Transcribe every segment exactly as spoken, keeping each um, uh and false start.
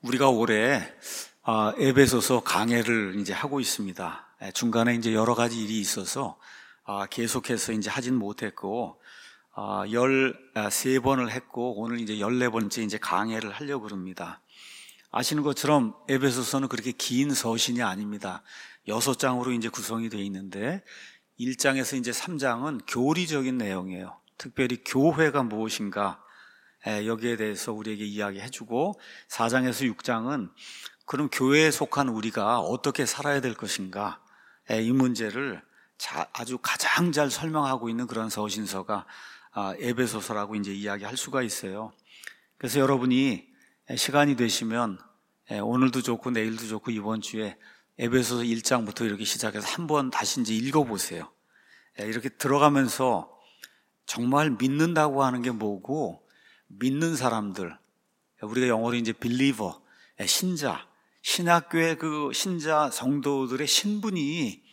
우리가 올해 아, 에베소서 강해를 이제 하고 있습니다. 중간에 이제 여러 가지 일이 있어서 아, 계속해서 이제 하진 못했고, 아, 열세 번을 했고, 오늘 이제 열네 번째 이제 강해를 하려고 합니다. 아시는 것처럼 에베소서는 그렇게 긴 서신이 아닙니다. 여섯 장으로 이제 구성이 되어 있는데, 일 장에서 이제 삼 장은 교리적인 내용이에요. 특별히 교회가 무엇인가, 여기에 대해서 우리에게 이야기해주고, 사 장에서 육 장은 그럼 교회에 속한 우리가 어떻게 살아야 될 것인가, 이 문제를 아주 가장 잘 설명하고 있는 그런 서신서가 에베소서라고 이제 이야기할 수가 있어요. 그래서 여러분이 시간이 되시면 오늘도 좋고 내일도 좋고 이번 주에 에베소서 일 장부터 이렇게 시작해서 한번 다시 이제 읽어보세요. 이렇게 들어가면서 정말 믿는다고 하는 게 뭐고, 믿는 사람들, 우리가 영어로 이제 believer, 신자, 신학교의 그 신자 성도들의 신분이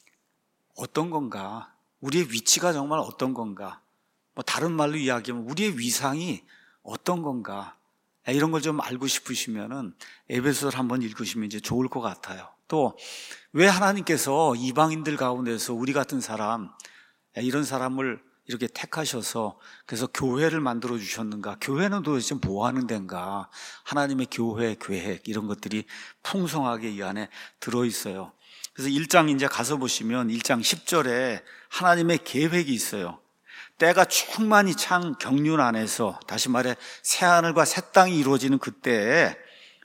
어떤 건가, 우리의 위치가 정말 어떤 건가, 뭐 다른 말로 이야기하면 우리의 위상이 어떤 건가, 이런 걸 좀 알고 싶으시면은 에베소서를 한번 읽으시면 이제 좋을 것 같아요. 또 왜 하나님께서 이방인들 가운데서 우리 같은 사람, 이런 사람을 이렇게 택하셔서 그래서 교회를 만들어 주셨는가, 교회는 도대체 뭐 하는 데인가, 하나님의 교회 계획 이런 것들이 풍성하게 이 안에 들어있어요. 그래서 일 장 이제 가서 보시면 일 장 십 절에 하나님의 계획이 있어요. 때가 충만히 찬 경륜 안에서, 다시 말해 새하늘과 새 땅이 이루어지는 그때에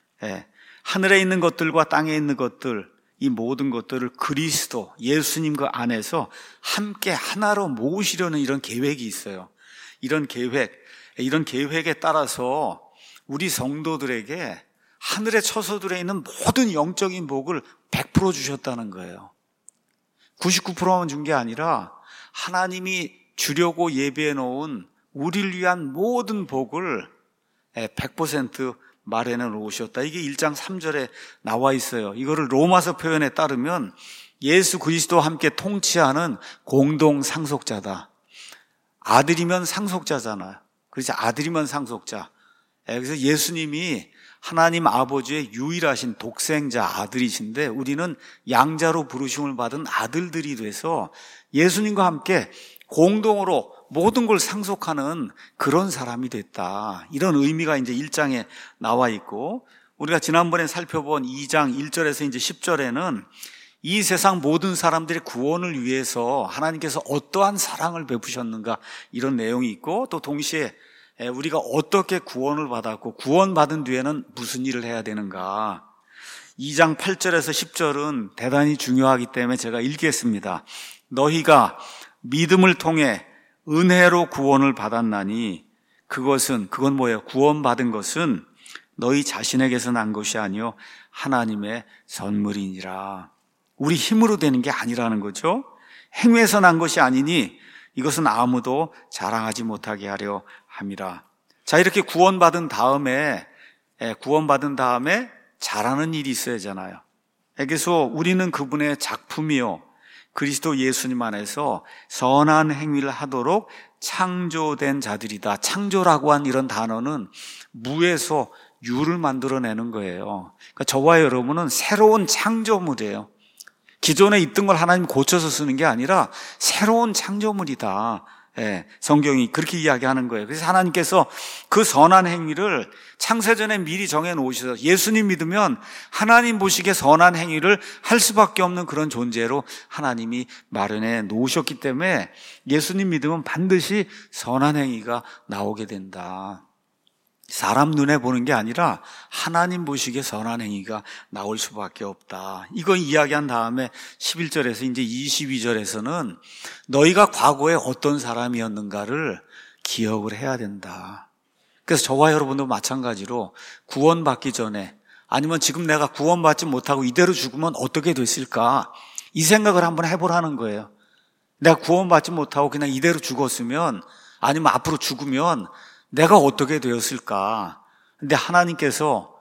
하늘에 있는 것들과 땅에 있는 것들, 이 모든 것들을 그리스도 예수님 그 안에서 함께 하나로 모으시려는 이런 계획이 있어요. 이런 계획, 이런 계획에 따라서 우리 성도들에게 하늘의 처소들에 있는 모든 영적인 복을 백 퍼센트 주셨다는 거예요. 구십구 퍼센트만 준 게 아니라 하나님이 주려고 예비해 놓은 우리를 위한 모든 복을 백 퍼센트 마련해 놓으셨다. 이게 일 장 삼 절에 나와 있어요. 이거를 로마서 표현에 따르면 예수 그리스도와 함께 통치하는 공동 상속자다. 아들이면 상속자잖아요. 그래서 아들이면 상속자. 그래서 예수님이 하나님 아버지의 유일하신 독생자 아들이신데, 우리는 양자로 부르심을 받은 아들들이 돼서 예수님과 함께 공동으로 모든 걸 상속하는 그런 사람이 됐다. 이런 의미가 이제 일 장에 나와 있고, 우리가 지난번에 살펴본 이 장 일 절에서 이제 십 절에는 이 세상 모든 사람들의 구원을 위해서 하나님께서 어떠한 사랑을 베푸셨는가, 이런 내용이 있고, 또 동시에 우리가 어떻게 구원을 받았고 구원받은 뒤에는 무슨 일을 해야 되는가. 이 장 팔 절에서 십 절은 대단히 중요하기 때문에 제가 읽겠습니다. 너희가 믿음을 통해 은혜로 구원을 받았나니 그것은, 그건 뭐예요? 구원받은 것은 너희 자신에게서 난 것이 아니요 하나님의 선물이니라. 우리 힘으로 되는 게 아니라는 거죠. 행위에서 난 것이 아니니 이것은 아무도 자랑하지 못하게 하려 함이라. 자, 이렇게 구원받은 다음에 구원받은 다음에 잘하는 일이 있어야 하잖아요. 그래서 우리는 그분의 작품이요 그리스도 예수님 안에서 선한 행위를 하도록 창조된 자들이다. 창조라고 한 이런 단어는 무에서 유를 만들어내는 거예요. 그러니까 저와 여러분은 새로운 창조물이에요. 기존에 있던 걸 하나님 고쳐서 쓰는 게 아니라 새로운 창조물이다. 예, 성경이 그렇게 이야기하는 거예요. 그래서 하나님께서 그 선한 행위를 창세전에 미리 정해 놓으셔서, 예수님 믿으면 하나님 보시기에 선한 행위를 할 수밖에 없는 그런 존재로 하나님이 마련해 놓으셨기 때문에 예수님 믿으면 반드시 선한 행위가 나오게 된다. 사람 눈에 보는 게 아니라 하나님 보시기에 선한 행위가 나올 수밖에 없다. 이거 이야기한 다음에 십일 절에서 이제 이십이 절에서는 너희가 과거에 어떤 사람이었는가를 기억을 해야 된다. 그래서 저와 여러분도 마찬가지로 구원받기 전에, 아니면 지금 내가 구원받지 못하고 이대로 죽으면 어떻게 됐을까, 이 생각을 한번 해보라는 거예요. 내가 구원받지 못하고 그냥 이대로 죽었으면, 아니면 앞으로 죽으면 내가 어떻게 되었을까? 근데 하나님께서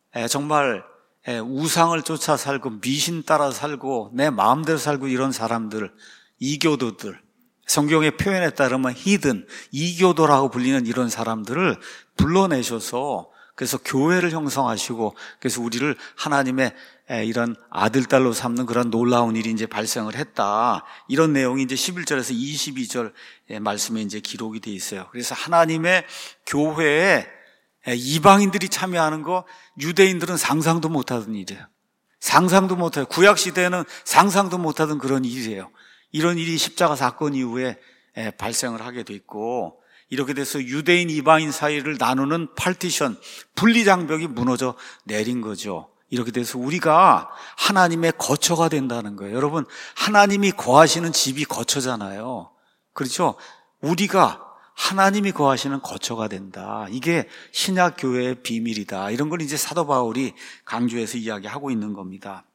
정말 우상을 쫓아 살고 미신 따라 살고 내 마음대로 살고 이런 사람들, 이교도들, 성경의 표현에 따르면 히든, 이교도라고 불리는 이런 사람들을 불러내셔서 그래서 교회를 형성하시고, 그래서 우리를 하나님의 이런 아들, 딸로 삼는 그런 놀라운 일이 이제 발생을 했다. 이런 내용이 이제 십일 절에서 이십이 절 말씀에 이제 기록이 되어 있어요. 그래서 하나님의 교회에 이방인들이 참여하는 거 유대인들은 상상도 못하던 일이에요. 상상도 못해요. 구약시대에는 상상도 못하던 그런 일이에요. 이런 일이 십자가 사건 이후에 발생을 하게 됐고, 이렇게 돼서 유대인 이방인 사이를 나누는 파티션, 분리장벽이 무너져 내린 거죠. 이렇게 돼서 우리가 하나님의 거처가 된다는 거예요. 여러분, 하나님이 거하시는 집이 거처잖아요. 그렇죠? 우리가 하나님이 거하시는 거처가 된다. 이게 신약 교회의 비밀이다. 이런 걸 이제 사도 바울이 강조해서 이야기하고 있는 겁니다.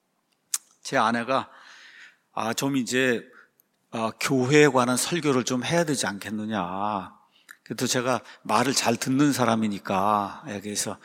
제 아내가 아, 좀 이제 어, 교회에 관한 설교를 좀 해야 되지 않겠느냐. 그래도 제가 말을 잘 듣는 사람이니까, 그래서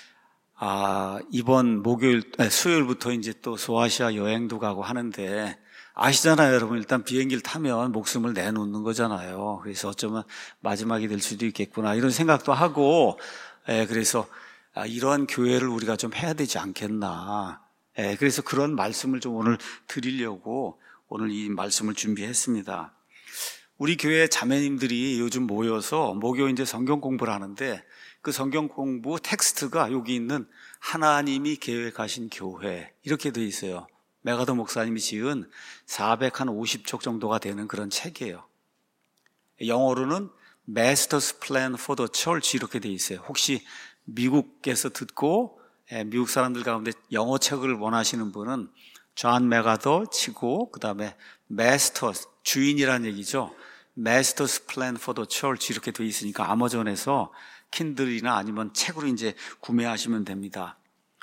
아, 이번 목요일, 아니, 수요일부터 이제 또 소아시아 여행도 가고 하는데, 아시잖아요, 여러분. 일단 비행기를 타면 목숨을 내놓는 거잖아요. 그래서 어쩌면 마지막이 될 수도 있겠구나, 이런 생각도 하고, 예, 그래서 아, 이런 교회를 우리가 좀 해야 되지 않겠나. 예, 그래서 그런 말씀을 좀 오늘 드리려고 오늘 이 말씀을 준비했습니다. 우리 교회 자매님들이 요즘 모여서 목요 이제 성경 공부를 하는데, 그 성경 공부 텍스트가 여기 있는 하나님이 계획하신 교회, 이렇게 되어 있어요. 메가더 목사님이 지은 사백오십 쪽 정도가 되는 그런 책이에요. 영어로는 Master's Plan for the Church 이렇게 되어 있어요. 혹시 미국에서 듣고 미국 사람들 가운데 영어 책을 원하시는 분은 존 메가더 치고 그 다음에 Master's, 주인이라는 얘기죠. Master's Plan for the Church 이렇게 되어 있으니까 아마존에서 킨들이나 아니면 책으로 이제 구매하시면 됩니다.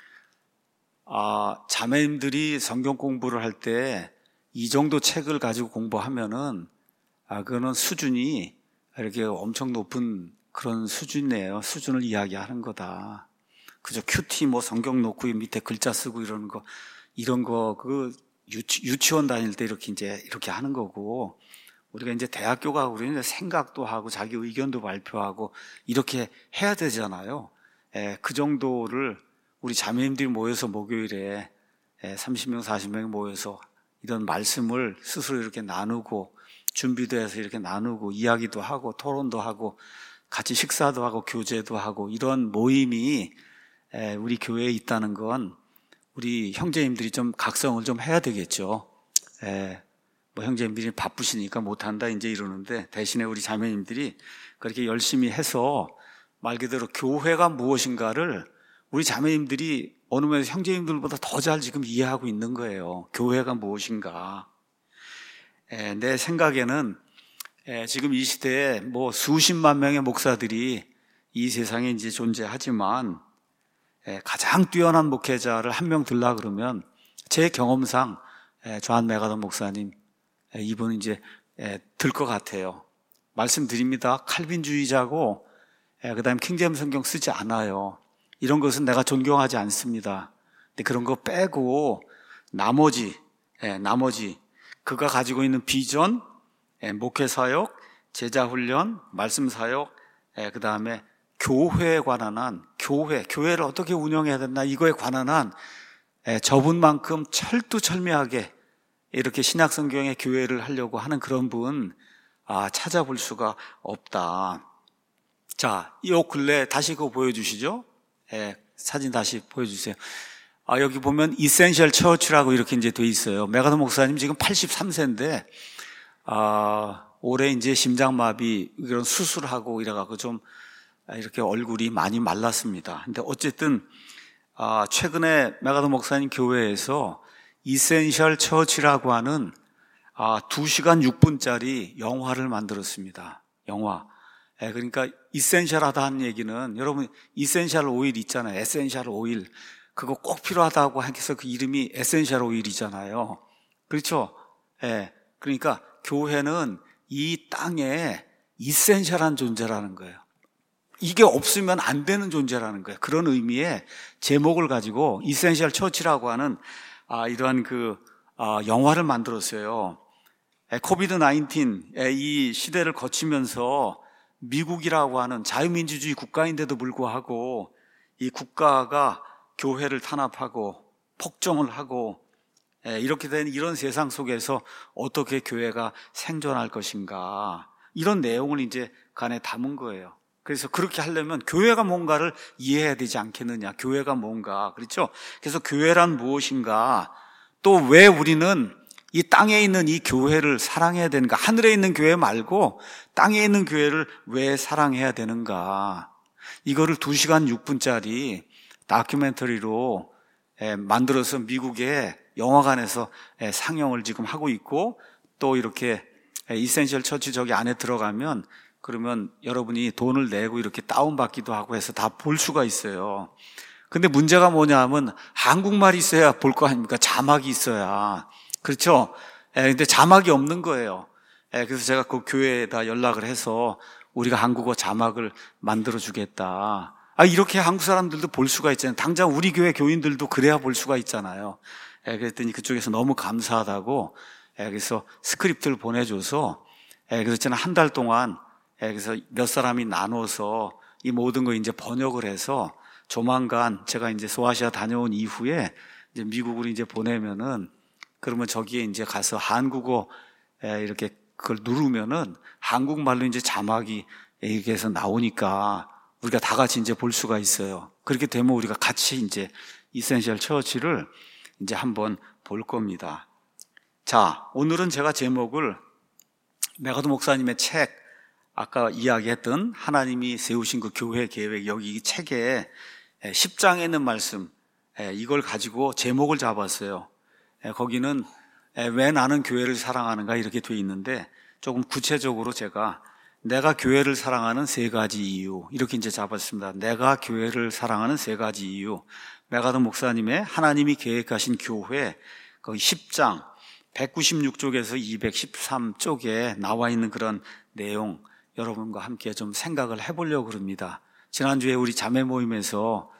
아, 자매님들이 성경 공부를 할 때 이 정도 책을 가지고 공부하면은, 아, 그거는 수준이 이렇게 엄청 높은 그런 수준이에요. 수준을 이야기하는 거다. 그저 큐티 뭐 성경 놓고 밑에 글자 쓰고 이러는 거, 이런 거, 그 유치, 유치원 다닐 때 이렇게 이제 이렇게 하는 거고, 우리가 이제 대학교 가고 그러면 생각도 하고 자기 의견도 발표하고 이렇게 해야 되잖아요. 에, 그 정도를 우리 자매님들이 모여서 목요일에 삼십 명, 사십 명 모여서 이런 말씀을 스스로 이렇게 나누고 준비도 해서 이렇게 나누고 이야기도 하고 토론도 하고 같이 식사도 하고 교제도 하고 이런 모임이 우리 교회에 있다는 건 우리 형제님들이 좀 각성을 좀 해야 되겠죠. 뭐 형제님들이 바쁘시니까 못한다 이제 이러는데, 대신에 우리 자매님들이 그렇게 열심히 해서 말 그대로 교회가 무엇인가를 우리 자매님들이 어느 면에서 형제님들보다 더 잘 지금 이해하고 있는 거예요. 교회가 무엇인가. 에, 내 생각에는 에, 지금 이 시대에 뭐 수십만 명의 목사들이 이 세상에 이제 존재하지만 에, 가장 뛰어난 목회자를 한 명 들라 그러면 제 경험상 에, 존 메가더 목사님, 에, 이분은 이제 들 것 같아요. 말씀드립니다. 칼빈주의자고 그 다음에 킹제임스 성경 쓰지 않아요. 이런 것은 내가 존경하지 않습니다. 근데 그런 거 빼고 나머지, 예, 나머지 그가 가지고 있는 비전, 예, 목회사역, 제자훈련, 말씀사역, 예, 그 다음에 교회에 관한 한, 교회, 교회를 어떻게 운영해야 되나 이거에 관한 한 예, 저분만큼 철두철미하게 이렇게 신약성경의 교회를 하려고 하는 그런 분 아, 찾아볼 수가 없다. 자, 이 근래 다시 그거 보여주시죠. 예, 사진 다시 보여주세요. 아, 여기 보면 이센셜 처치라고 이렇게 이제 돼 있어요. 메가더 목사님 지금 팔십삼 세인데, 아, 올해 이제 심장마비 이런 수술하고 이래갖고 좀 이렇게 얼굴이 많이 말랐습니다. 근데 어쨌든, 아, 최근에 메가더 목사님 교회에서 이센셜 처치라고 하는 아, 두 시간 육 분짜리 영화를 만들었습니다. 영화. 예, 그러니까 이센셜하다는 얘기는 여러분 이센셜 오일 있잖아요. 에센셜 오일. 그거 꼭 필요하다고 해서 그 이름이 에센셜 오일이잖아요. 그렇죠? 예. 그러니까 교회는 이 땅에 이센셜한 존재라는 거예요. 이게 없으면 안 되는 존재라는 거예요. 그런 의미의 제목을 가지고 이센셜 처치라고 하는 아, 이러한 그 아, 영화를 만들었어요. 코비드 나인틴 이 시대를 거치면서 미국이라고 하는 자유민주주의 국가인데도 불구하고 이 국가가 교회를 탄압하고 폭정을 하고 이렇게 된 이런 세상 속에서 어떻게 교회가 생존할 것인가, 이런 내용을 이제 간에 담은 거예요. 그래서 그렇게 하려면 교회가 뭔가를 이해해야 되지 않겠느냐. 교회가 뭔가, 그렇죠? 그래서 교회란 무엇인가, 또 왜 우리는 이 땅에 있는 이 교회를 사랑해야 되는가, 하늘에 있는 교회 말고 땅에 있는 교회를 왜 사랑해야 되는가, 이거를 두 시간 육 분짜리 다큐멘터리로 만들어서 미국의 영화관에서 상영을 지금 하고 있고, 또 이렇게 이센셜 처치 저기 안에 들어가면 그러면 여러분이 돈을 내고 이렇게 다운받기도 하고 해서 다 볼 수가 있어요. 근데 문제가 뭐냐 하면 한국말이 있어야 볼 거 아닙니까? 자막이 있어야. 그렇죠? 근데 자막이 없는 거예요. 그래서 제가 그 교회에다 연락을 해서 우리가 한국어 자막을 만들어 주겠다. 아, 이렇게 한국 사람들도 볼 수가 있잖아요. 당장 우리 교회 교인들도 그래야 볼 수가 있잖아요. 그랬더니 그쪽에서 너무 감사하다고 그래서 스크립트를 보내줘서, 그래서 저는 한 달 동안 그래서 몇 사람이 나눠서 이 모든 거 이제 번역을 해서 조만간 제가 이제 소아시아 다녀온 이후에 이제 미국으로 이제 보내면은, 그러면 저기에 이제 가서 한국어 이렇게 그걸 누르면은 한국말로 이제 자막이 이렇게 해서 나오니까 우리가 다 같이 이제 볼 수가 있어요. 그렇게 되면 우리가 같이 이제 이센셜 처치를 이제 한번 볼 겁니다. 자, 오늘은 제가 제목을 메가도 목사님의 책, 아까 이야기했던 하나님이 세우신 그 교회 계획, 여기 이 책에 십 장에 있는 말씀, 이걸 가지고 제목을 잡았어요. 거기는 왜 나는 교회를 사랑하는가 이렇게 돼 있는데, 조금 구체적으로 제가 내가 교회를 사랑하는 세 가지 이유, 이렇게 이제 잡았습니다. 내가 교회를 사랑하는 세 가지 이유. 메가도 목사님의 하나님이 계획하신 교회, 거기 십 장 백구십육 쪽에서 이백십삼 쪽에 나와 있는 그런 내용, 여러분과 함께 좀 생각을 해보려고 합니다. 지난주에 우리 자매 모임에서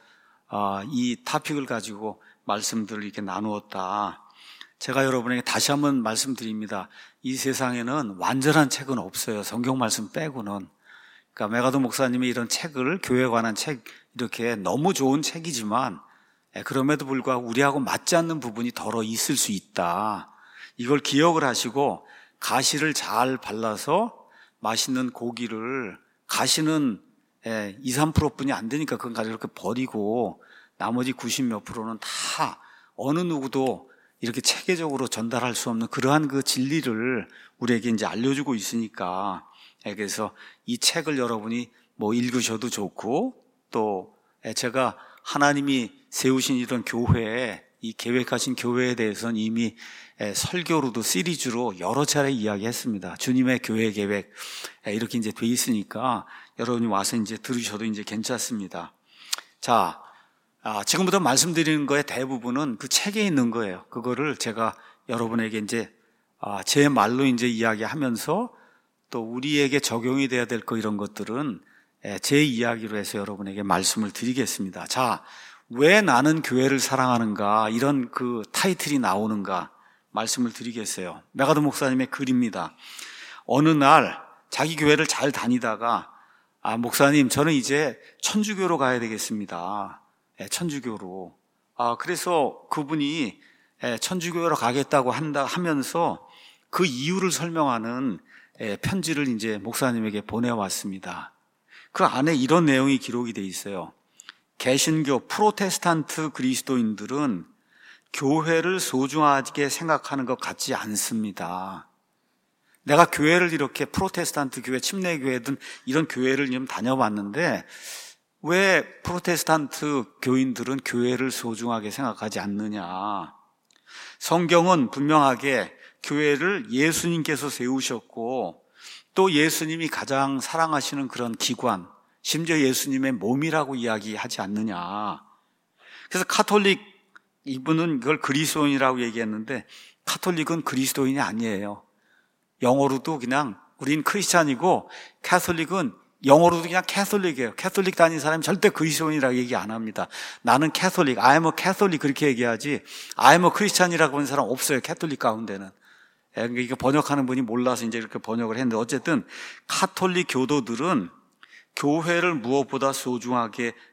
이 토픽을 가지고 말씀들을 이렇게 나누었다. 제가 여러분에게 다시 한번 말씀드립니다. 이 세상에는 완전한 책은 없어요. 성경 말씀 빼고는. 그러니까 메가도 목사님이 이런 책을, 교회에 관한 책, 이렇게 너무 좋은 책이지만 그럼에도 불구하고 우리하고 맞지 않는 부분이 더러 있을 수 있다. 이걸 기억을 하시고 가시를 잘 발라서 맛있는 고기를, 가시는 이, 삼 퍼센트뿐이 안 되니까 그건 가지고 이렇게 버리고 나머지 구십 몇 프로는 다 어느 누구도 이렇게 체계적으로 전달할 수 없는 그러한 그 진리를 우리에게 이제 알려주고 있으니까, 그래서 이 책을 여러분이 뭐 읽으셔도 좋고, 또 제가 하나님이 세우신 이런 교회, 이 계획하신 교회에 대해서는 이미 설교로도 시리즈로 여러 차례 이야기했습니다. 주님의 교회 계획 이렇게 이제 돼 있으니까 여러분이 와서 이제 들으셔도 이제 괜찮습니다. 자, 아, 지금부터 말씀드리는 거의 대부분은 그 책에 있는 거예요. 그거를 제가 여러분에게 이제 아, 제 말로 이제 이야기하면서 또 우리에게 적용이 돼야 될 거, 이런 것들은 제 이야기로 해서 여러분에게 말씀을 드리겠습니다. 자, 왜 나는 교회를 사랑하는가, 이런 그 타이틀이 나오는가 말씀을 드리겠어요. 메가도 목사님의 글입니다. 어느 날 자기 교회를 잘 다니다가, 아, 목사님, 저는 이제 천주교로 가야 되겠습니다. 천주교로. 아, 그래서 그분이 천주교로 가겠다고 한다 하면서 그 이유를 설명하는 편지를 이제 목사님에게 보내왔습니다. 그 안에 이런 내용이 기록이 돼 있어요. 개신교 프로테스탄트 그리스도인들은 교회를 소중하게 생각하는 것 같지 않습니다. 내가 교회를 이렇게 프로테스탄트 교회, 침례교회든 이런 교회를 좀 다녀봤는데 왜 프로테스탄트 교인들은 교회를 소중하게 생각하지 않느냐. 성경은 분명하게 교회를 예수님께서 세우셨고 또 예수님이 가장 사랑하시는 그런 기관, 심지어 예수님의 몸이라고 이야기하지 않느냐. 그래서 카톨릭, 이분은 이걸 그리스도인이라고 얘기했는데 카톨릭은 그리스도인이 아니에요. 영어로도 그냥 우린 크리스찬이고 캐톨릭은 영어로도 그냥 캐톨릭이에요. 캐톨릭 다니는 사람이 절대 그리스도인이라고 얘기 안 합니다. 나는 캐톨릭, I'm a Catholic 그렇게 얘기하지 I'm a Christian이라고 하는 사람 없어요. 캐톨릭 가운데는. 이게 번역하는 분이 몰라서 이제 이렇게 번역을 했는데, 어쨌든 카톨릭 교도들은 교회를 무엇보다 소중하게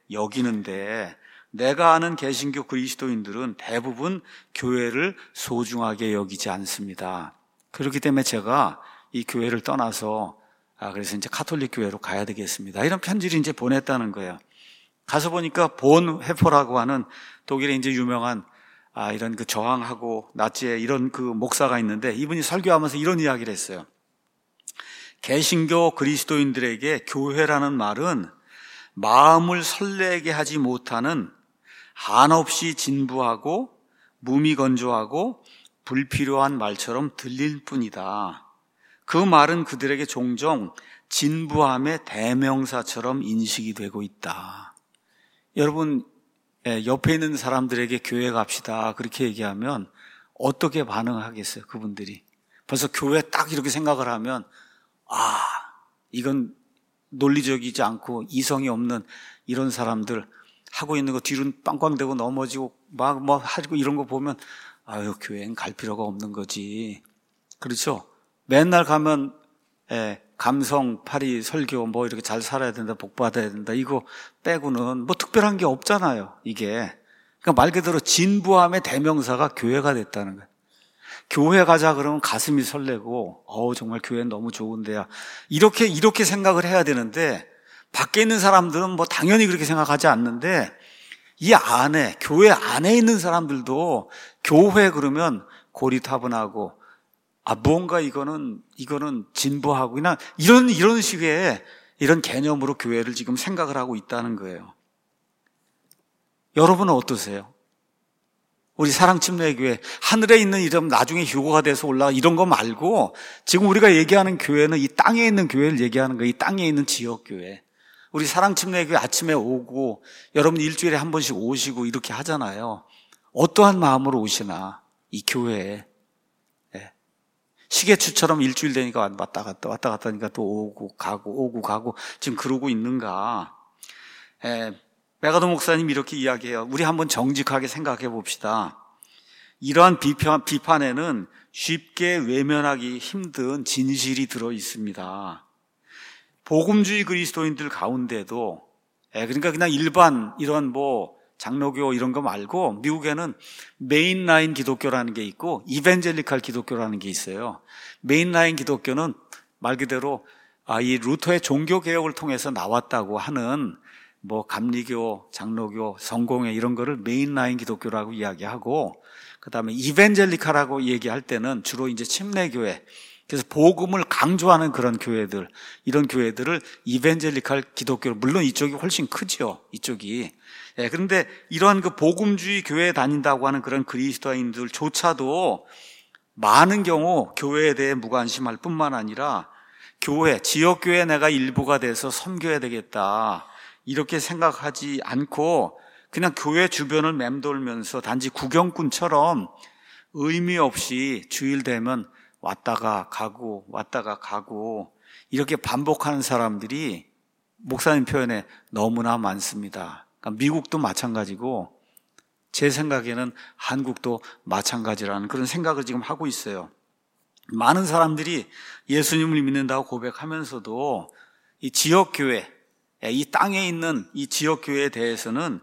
여기는데 내가 아는 개신교 그리스도인들은 대부분 교회를 소중하게 여기지 않습니다. 그렇기 때문에 제가 이 교회를 떠나서 아 그래서 이제 카톨릭 교회로 가야 되겠습니다. 이런 편지를 이제 보냈다는 거예요. 가서 보니까 본 회포라고 하는 독일의 이제 유명한 아 이런 그 저항하고 나치의 이런 그 목사가 있는데 이분이 설교하면서 이런 이야기를 했어요. 개신교 그리스도인들에게 교회라는 말은 마음을 설레게 하지 못하는 한없이 진부하고 무미건조하고 불필요한 말처럼 들릴 뿐이다. 그 말은 그들에게 종종 진부함의 대명사처럼 인식이 되고 있다. 여러분 옆에 있는 사람들에게 교회 갑시다 그렇게 얘기하면 어떻게 반응하겠어요? 그분들이 벌써 교회 딱 이렇게 생각을 하면 아 이건 논리적이지 않고 이성이 없는 이런 사람들 하고 있는 거 뒤로 빵빵대고 넘어지고 막 뭐 하고 이런 거 보면 아유 교회는 갈 필요가 없는 거지. 그렇죠? 맨날 가면 예, 감성, 파리, 설교 뭐 이렇게 잘 살아야 된다, 복 받아야 된다 이거 빼고는 뭐 특별한 게 없잖아요. 이게 그러니까 말 그대로 진부함의 대명사가 교회가 됐다는 거예요. 교회 가자 그러면 가슴이 설레고 어우 정말 교회는 너무 좋은데야 이렇게 이렇게 생각을 해야 되는데 밖에 있는 사람들은 뭐 당연히 그렇게 생각하지 않는데 이 안에 교회 안에 있는 사람들도 교회 그러면 고리타분하고 아 무언가 이거는 이거는 진부하고 그냥 이런 이런 식의 이런 개념으로 교회를 지금 생각을 하고 있다는 거예요. 여러분은 어떠세요? 우리 사랑침례교회 하늘에 있는 이름 나중에 휴거가 돼서 올라가 이런 거 말고 지금 우리가 얘기하는 교회는 이 땅에 있는 교회를 얘기하는 거예요. 이 땅에 있는 지역교회. 우리 사랑침례교회 아침에 오고 여러분 일주일에 한 번씩 오시고 이렇게 하잖아요. 어떠한 마음으로 오시나 이 교회에. 네. 시계추처럼 일주일 되니까 왔다 갔다 왔다 갔다 하니까 또 오고 가고 오고 가고 지금 그러고 있는가. 네. 메가도 목사님 이렇게 이야기해요. 우리 한번 정직하게 생각해 봅시다. 이러한 비판, 비판에는 쉽게 외면하기 힘든 진실이 들어 있습니다. 복음주의 그리스도인들 가운데도 그러니까 그냥 일반 이런 뭐 장로교 이런 거 말고 미국에는 메인라인 기독교라는 게 있고 이벤젤리칼 기독교라는 게 있어요. 메인라인 기독교는 말 그대로 이 루터의 종교개혁을 통해서 나왔다고 하는 뭐 감리교, 장로교, 성공회 이런 거를 메인라인 기독교라고 이야기하고 그다음에 이벤젤리카라고 얘기할 때는 주로 이제 침례교회 그래서 복음을 강조하는 그런 교회들 이런 교회들을 이벤젤리칼 기독교 물론 이쪽이 훨씬 크죠. 이쪽이. 예, 그런데 이러한 그 복음주의 교회에 다닌다고 하는 그런 그리스도인들조차도 많은 경우 교회에 대해 무관심할 뿐만 아니라 교회, 지역교회 내가 일부가 돼서 섬겨야 되겠다. 이렇게 생각하지 않고 그냥 교회 주변을 맴돌면서 단지 구경꾼처럼 의미 없이 주일 되면 왔다가 가고 왔다가 가고 이렇게 반복하는 사람들이 목사님 표현에 너무나 많습니다. 그러니까 미국도 마찬가지고 제 생각에는 한국도 마찬가지라는 그런 생각을 지금 하고 있어요. 많은 사람들이 예수님을 믿는다고 고백하면서도 이 지역교회 이 땅에 있는 이 지역교회에 대해서는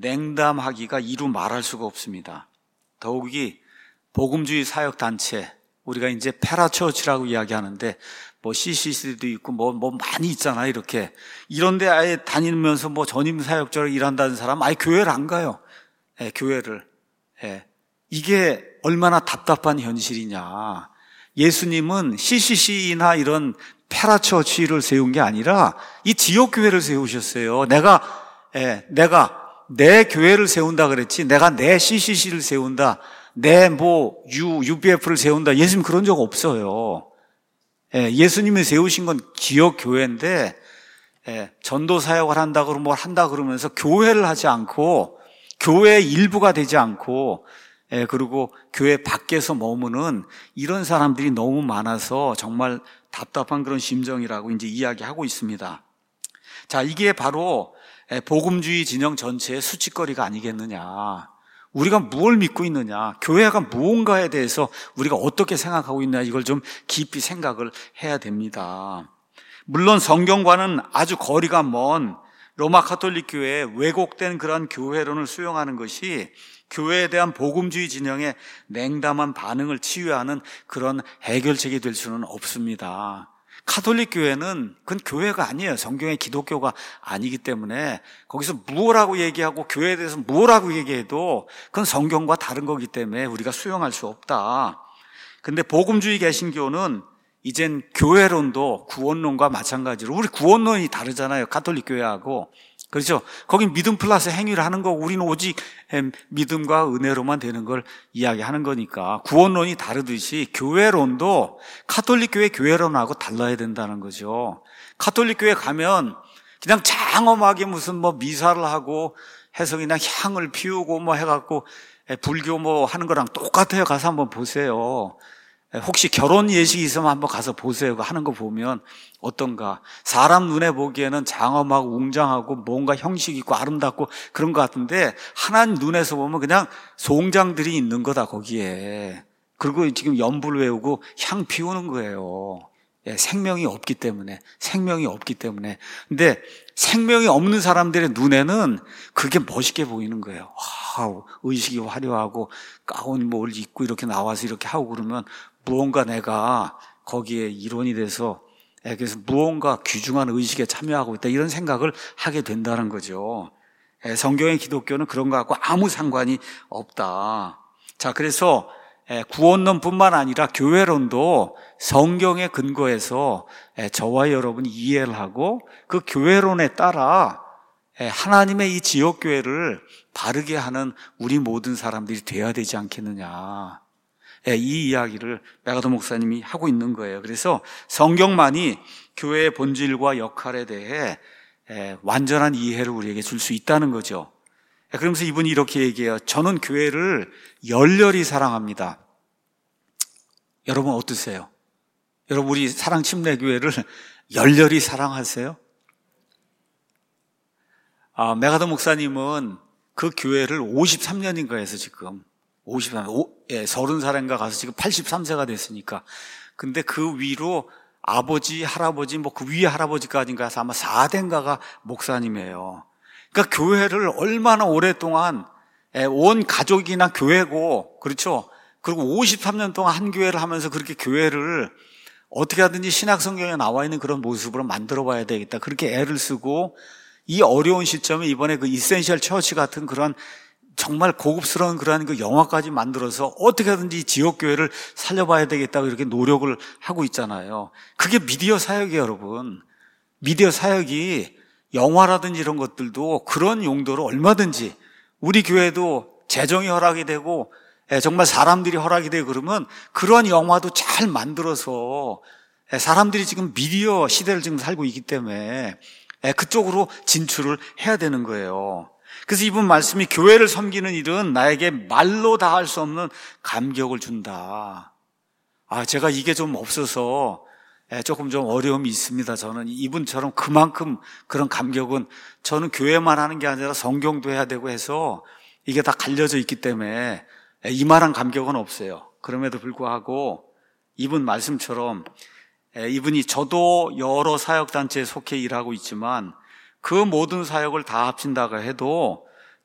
냉담하기가 이루 말할 수가 없습니다. 더욱이 복음주의 사역단체, 우리가 이제 페라처치라고 이야기하는데 뭐 씨씨씨도 있고 뭐, 뭐 많이 있잖아요. 이렇게. 이런데 아예 다니면서 뭐 전임 사역자로 일한다는 사람 아예 교회를 안 가요. 예, 교회를. 예. 이게 얼마나 답답한 현실이냐. 예수님은 씨씨씨나 이런 페라처치를 세운 게 아니라 이 지역교회를 세우셨어요. 내가, 예, 내가 내 교회를 세운다 그랬지, 내가 내 씨씨씨를 세운다, 내 뭐, U, 유비에프를 세운다. 예수님 그런 적 없어요. 예, 예수님이 세우신 건 지역교회인데, 예, 전도 사역을 한다 그러면 뭘 한다 그러면서 교회를 하지 않고, 교회의 일부가 되지 않고, 예, 그리고 교회 밖에서 머무는 이런 사람들이 너무 많아서 정말 답답한 그런 심정이라고 이제 이야기하고 있습니다. 자, 이게 바로 복음주의 진영 전체의 수치거리가 아니겠느냐. 우리가 무엇을 믿고 있느냐, 교회가 무언가에 대해서 우리가 어떻게 생각하고 있냐, 이걸 좀 깊이 생각을 해야 됩니다. 물론 성경과는 아주 거리가 먼 로마 가톨릭 교회에 왜곡된 그런 교회론을 수용하는 것이 교회에 대한 복음주의 진영의 냉담한 반응을 치유하는 그런 해결책이 될 수는 없습니다. 가톨릭 교회는 그건 교회가 아니에요. 성경의 기독교가 아니기 때문에 거기서 무엇라고 얘기하고 교회에 대해서 무엇라고 얘기해도 그건 성경과 다른 거기 때문에 우리가 수용할 수 없다. 근데 복음주의 개신교는 이젠 교회론도 구원론과 마찬가지로, 우리 구원론이 다르잖아요. 가톨릭 교회하고. 그렇죠? 거긴 믿음 플러스 행위를 하는 거고 우리는 오직 믿음과 은혜로만 되는 걸 이야기하는 거니까 구원론이 다르듯이 교회론도 가톨릭 교회 교회론하고 달라야 된다는 거죠. 가톨릭 교회 가면 그냥 장엄하게 무슨 뭐 미사를 하고 해서 그냥 향을 피우고 뭐 해갖고 불교 뭐 하는 거랑 똑같아요. 가서 한번 보세요. 혹시 결혼 예식이 있으면 한번 가서 보세요. 하는 거 보면 어떤가. 사람 눈에 보기에는 장엄하고 웅장하고 뭔가 형식 있고 아름답고 그런 것 같은데 하나님 눈에서 보면 그냥 송장들이 있는 거다 거기에. 그리고 지금 연불 외우고 향 피우는 거예요. 예, 생명이 없기 때문에 생명이 없기 때문에. 근데 생명이 없는 사람들의 눈에는 그게 멋있게 보이는 거예요. 와, 의식이 화려하고 가운 뭘 입고 이렇게 나와서 이렇게 하고 그러면 무언가 내가 거기에 일원이 돼서 그래서 무언가 귀중한 의식에 참여하고 있다 이런 생각을 하게 된다는 거죠. 성경의 기독교는 그런 것하고 아무 상관이 없다. 자, 그래서 구원론뿐만 아니라 교회론도 성경에 근거해서 저와 여러분이 이해를 하고 그 교회론에 따라 하나님의 이 지역교회를 바르게 하는 우리 모든 사람들이 돼야 되지 않겠느냐. 이 이야기를 메가더 목사님이 하고 있는 거예요. 그래서 성경만이 교회의 본질과 역할에 대해 완전한 이해를 우리에게 줄 수 있다는 거죠. 그러면서 이분이 이렇게 얘기해요. 저는 교회를 열렬히 사랑합니다. 여러분 어떠세요? 여러분 우리 사랑침례교회를 열렬히 사랑하세요? 아, 메가더 목사님은 그 교회를 오십삼 년인가 해서 지금 오십삼 년, 오, 예, 서른 살인가 가서 지금 팔십삼 세가 됐으니까. 근데 그 위로 아버지, 할아버지, 뭐 그 위에 할아버지까지인가 해서 아마 사 대인가가 목사님이에요. 그러니까 교회를 얼마나 오랫동안 온 가족이나 교회고, 그렇죠? 그리고 오십삼 년 동안 한 교회를 하면서 그렇게 교회를 어떻게 하든지 신약 성경에 나와 있는 그런 모습으로 만들어 봐야 되겠다. 그렇게 애를 쓰고 이 어려운 시점에 이번에 그 이센셜 처치 같은 그런 정말 고급스러운 그런 그 영화까지 만들어서 어떻게 하든지 지역교회를 살려봐야 되겠다고 이렇게 노력을 하고 있잖아요. 그게 미디어 사역이에요, 여러분. 미디어 사역이 영화라든지 이런 것들도 그런 용도로 얼마든지 우리 교회도 재정이 허락이 되고 정말 사람들이 허락이 되고 그러면 그런 영화도 잘 만들어서 사람들이 지금 미디어 시대를 지금 살고 있기 때문에 그쪽으로 진출을 해야 되는 거예요. 그래서 이분 말씀이 교회를 섬기는 일은 나에게 말로 다 할 수 없는 감격을 준다. 아, 제가 이게 좀 없어서 조금 좀 어려움이 있습니다. 저는 이분처럼 그만큼 그런 감격은 저는 교회만 하는 게 아니라 성경도 해야 되고 해서 이게 다 갈려져 있기 때문에 이만한 감격은 없어요. 그럼에도 불구하고 이분 말씀처럼 이분이 저도 여러 사역단체에 속해 일하고 있지만 그 모든 사역을 다 합친다고 해도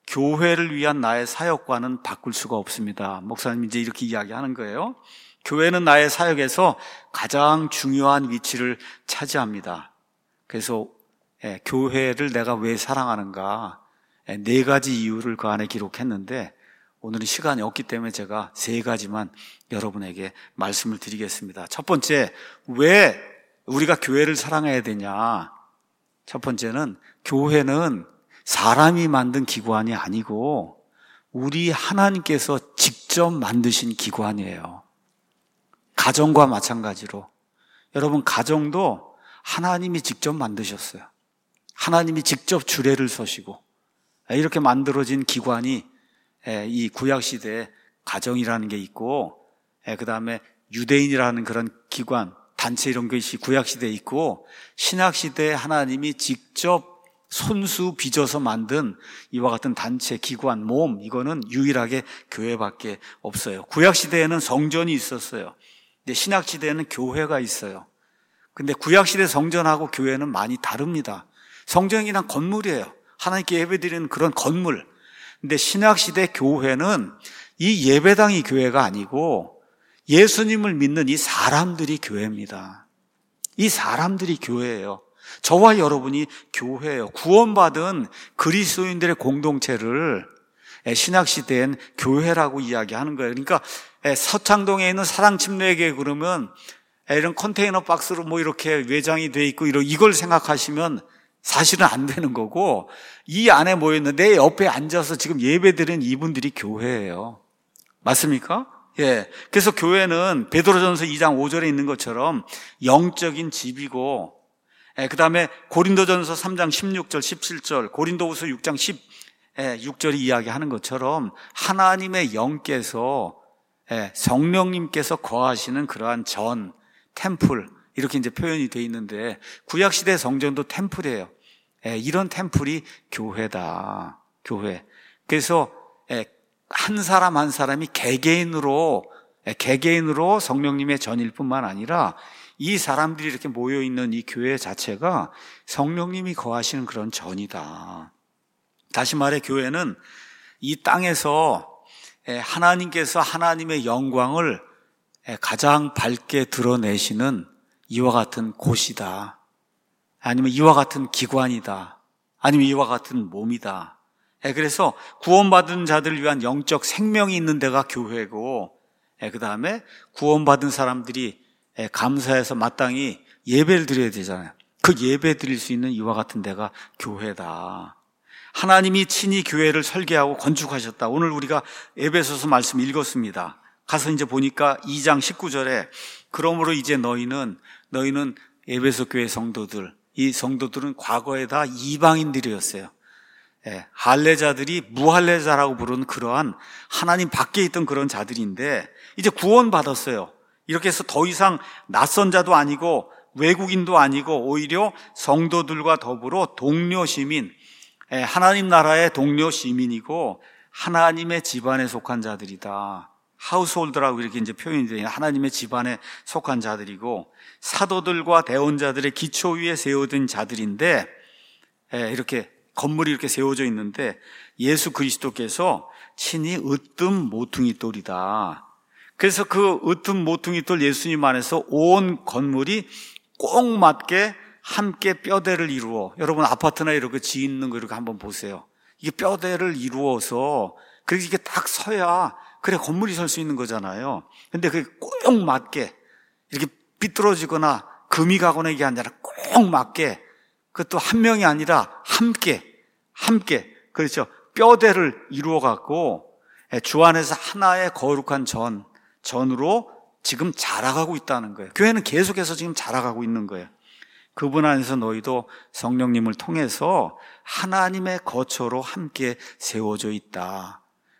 교회를 위한 나의 사역과는 바꿀 수가 없습니다. 목사님이 이제 이렇게 이야기하는 거예요. 교회는 나의 사역에서 가장 중요한 위치를 차지합니다. 그래서 예, 교회를 내가 왜 사랑하는가 예, 네 가지 이유를 그 안에 기록했는데 오늘은 시간이 없기 때문에 제가 세 가지만 여러분에게 말씀을 드리겠습니다. 첫 번째, 왜 우리가 교회를 사랑해야 되냐? 첫 번째는 교회는 사람이 만든 기관이 아니고 우리 하나님께서 직접 만드신 기관이에요. 가정과 마찬가지로 여러분 가정도 하나님이 직접 만드셨어요. 하나님이 직접 주례를 서시고 이렇게 만들어진 기관이 이 구약시대에 가정이라는 게 있고 그 다음에 유대인이라는 그런 기관 단체 이런 것이 구약시대에 있고 신약시대에 하나님이 직접 손수 빚어서 만든 이와 같은 단체, 기관, 몸 이거는 유일하게 교회밖에 없어요. 구약시대에는 성전이 있었어요. 근데 신약시대에는 교회가 있어요. 근데 구약시대 성전하고 교회는 많이 다릅니다. 성전이 그냥 건물이에요. 하나님께 예배드리는 그런 건물. 근데 신약시대 교회는 이 예배당이 교회가 아니고 예수님을 믿는 이 사람들이 교회입니다. 이 사람들이 교회예요. 저와 여러분이 교회예요. 구원받은 그리스도인들의 공동체를 신약시대엔 교회라고 이야기하는 거예요. 그러니까 서창동에 있는 사랑침례교회 그러면 이런 컨테이너 박스로 뭐 이렇게 외장이 돼 있고 이걸 생각하시면 사실은 안 되는 거고, 이 안에 모여있는 내 옆에 앉아서 지금 예배드리는 이분들이 교회예요. 맞습니까? 예. 그래서 교회는 베드로전서 이 장 오 절에 있는 것처럼 영적인 집이고, 예, 그 다음에 고린도전서 삼 장 십육 절, 십칠 절, 고린도후서 육 장 십육 절이 이야기하는 것처럼 하나님의 영께서, 예, 성령님께서 거하시는 그러한 전, 템플, 이렇게 이제 표현이 되어 있는데, 구약시대 성전도 템플이에요. 예, 이런 템플이 교회다. 교회. 그래서, 예, 한 사람 한 사람이 개개인으로, 예, 개개인으로 성령님의 전일 뿐만 아니라 이 사람들이 이렇게 모여있는 이 교회 자체가 성령님이 거하시는 그런 전이다. 다시 말해 교회는 이 땅에서 하나님께서 하나님의 영광을 가장 밝게 드러내시는 이와 같은 곳이다. 아니면 이와 같은 기관이다. 아니면 이와 같은 몸이다. 그래서 구원받은 자들을 위한 영적 생명이 있는 데가 교회고, 그 다음에 구원받은 사람들이 감사해서 마땅히 예배를 드려야 되잖아요. 그 예배 드릴 수 있는 이와 같은 데가 교회다. 하나님이 친히 교회를 설계하고 건축하셨다. 오늘 우리가 에베소서 말씀 읽었습니다. 가서 이제 보니까 이 장 십구 절에 그러므로 이제 너희는 너희는 에베소 교회 성도들, 이 성도들은 과거에 다 이방인들이었어요. 예, 할례자들이 무할례자라고 부르는 그러한 하나님 밖에 있던 그런 자들인데 이제 구원받았어요. 이렇게 해서 더 이상 낯선 자도 아니고 외국인도 아니고 오히려 성도들과 더불어 동료 시민, 예, 하나님 나라의 동료 시민이고 하나님의 집안에 속한 자들이다. 하우스홀드라고 이렇게 이제 표현이 되는 하나님의 집안에 속한 자들이고 사도들과 대언자들의 기초 위에 세워진 자들인데, 예, 이렇게 건물이 이렇게 세워져 있는데 예수 그리스도께서 친히 으뜸 모퉁이 돌이다. 그래서 그 으뜸 모퉁이 돌 예수님 안에서 온 건물이 꼭 맞게 함께 뼈대를 이루어, 여러분 아파트나 이렇게 짓는 거 이렇게 한번 보세요. 이게 뼈대를 이루어서 그렇게 이게 딱 서야 그래 건물이 설 수 있는 거잖아요. 근데 그게 꼭 맞게 이렇게 삐뚤어지거나 금이 가거나 이게 아니라 꼭 맞게, 그것도 한 명이 아니라 함께 함께 그렇죠. 뼈대를 이루어 갖고 주 안에서 하나의 거룩한 전 전으로 지금 자라가고 있다는 거예요. 교회는 계속해서 지금 자라가고 있는 거예요. 그분 안에서 너희도 성령님을 통해서 하나님의 거처로 함께 세워져 있다.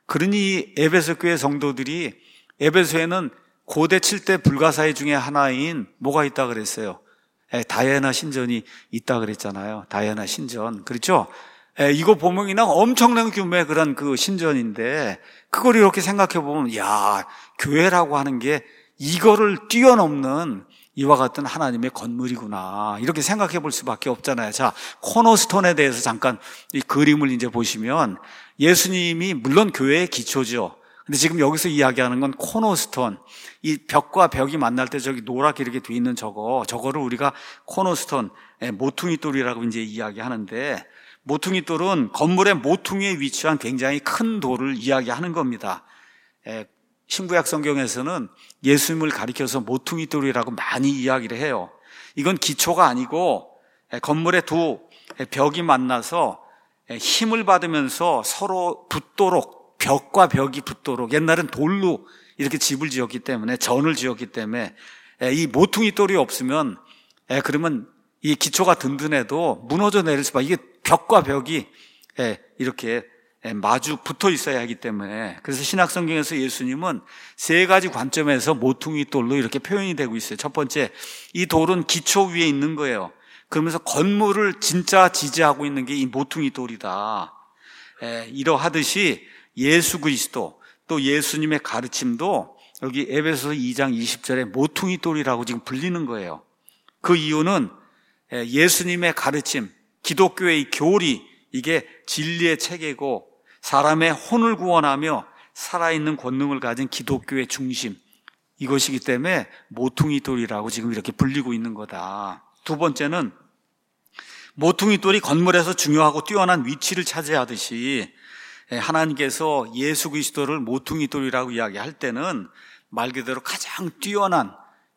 그러니 에베소 교회 성도들이, 에베소에는 고대 칠 대 불가사의 중에 하나인 뭐가 있다 그랬어요? 다이애나 신전이 있다 그랬잖아요. 다이애나 신전. 그렇죠? 이거 보면 그냥 엄청난 규모의 그런 그 신전인데, 그걸 이렇게 생각해 보면, 야, 교회라고 하는 게 이거를 뛰어넘는 이와 같은 하나님의 건물이구나. 이렇게 생각해 볼 수밖에 없잖아요. 자, 코너스톤에 대해서 잠깐 이 그림을 이제 보시면, 예수님이 물론 교회의 기초죠. 근데 지금 여기서 이야기하는 건 코너스톤. 이 벽과 벽이 만날 때 저기 노랗게 이렇게 돼 있는 저거, 저거를 우리가 코너스톤, 모퉁이 돌이라고 이제 이야기하는데, 모퉁이 돌은 건물의 모퉁이에 위치한 굉장히 큰 돌을 이야기하는 겁니다. 신구약 성경에서는 예수님을 가리켜서 모퉁이 돌이라고 많이 이야기를 해요. 이건 기초가 아니고 건물의 두 벽이 만나서 힘을 받으면서 서로 붙도록, 벽과 벽이 붙도록, 옛날엔 돌로 이렇게 집을 지었기 때문에, 전을 지었기 때문에 이 모퉁이 돌이 없으면, 그러면 이 기초가 든든해도 무너져 내릴 수밖에, 이게 벽과 벽이 이렇게 마주 붙어 있어야 하기 때문에, 그래서 신약 성경에서 예수님은 세 가지 관점에서 모퉁이 돌로 이렇게 표현이 되고 있어요. 첫 번째, 이 돌은 기초 위에 있는 거예요. 그러면서 건물을 진짜 지지하고 있는 게 이 모퉁이 돌이다. 이러하듯이 예수 그리스도, 또 예수님의 가르침도 여기 에베소서 이 장 이십 절에 모퉁이 돌이라고 지금 불리는 거예요. 그 이유는 예수님의 가르침, 기독교의 이 교리, 이게 진리의 체계고 사람의 혼을 구원하며 살아있는 권능을 가진 기독교의 중심, 이것이기 때문에 모퉁이 돌이라고 지금 이렇게 불리고 있는 거다. 두 번째는 모퉁이 돌이 건물에서 중요하고 뛰어난 위치를 차지하듯이 하나님께서 예수 그리스도를 모퉁이 돌이라고 이야기할 때는 말 그대로 가장 뛰어난,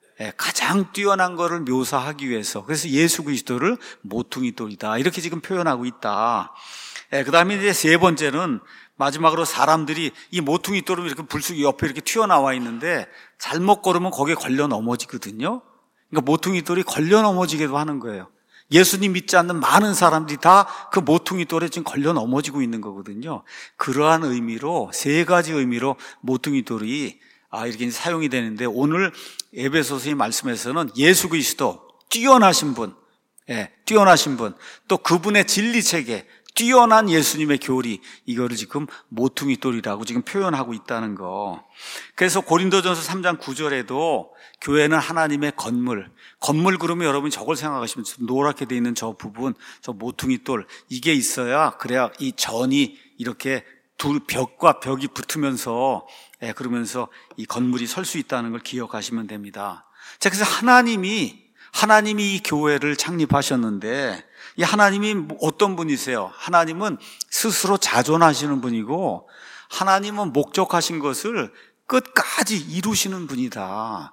가장 뛰어난 것을 묘사하기 위해서, 그래서 예수 그리스도를 모퉁이 돌이다 이렇게 지금 표현하고 있다. 그 다음에 이제 세 번째는 마지막으로 사람들이 이 모퉁이 돌은 이렇게 불쑥 옆에 이렇게 튀어나와 있는데 잘못 걸으면 거기에 걸려 넘어지거든요. 그러니까 모퉁이 돌이 걸려 넘어지기도 하는 거예요. 예수님 믿지 않는 많은 사람들이 다 그 모퉁이 돌에 지금 걸려 넘어지고 있는 거거든요. 그러한 의미로, 세 가지 의미로 모퉁이 돌이 아, 이렇게 사용이 되는데, 오늘 에베소서의 말씀에서는 예수 그리스도, 뛰어나신 분, 예, 뛰어나신 분, 또 그분의 진리 체계, 뛰어난 예수님의 교리, 이거를 지금 모퉁이 돌이라고 지금 표현하고 있다는 거. 그래서 고린도전서 삼 장 구 절에도 교회는 하나님의 건물, 건물 그러면 여러분이 저걸 생각하시면 노랗게 돼 있는 저 부분, 저 모퉁이 돌, 이게 있어야, 그래야 이 전이 이렇게 두 벽과 벽이 붙으면서, 예, 그러면서 이 건물이 설 수 있다는 걸 기억하시면 됩니다. 자, 그래서 하나님이, 하나님이 이 교회를 창립하셨는데, 이 하나님이 어떤 분이세요? 하나님은 스스로 자존하시는 분이고, 하나님은 목적하신 것을 끝까지 이루시는 분이다.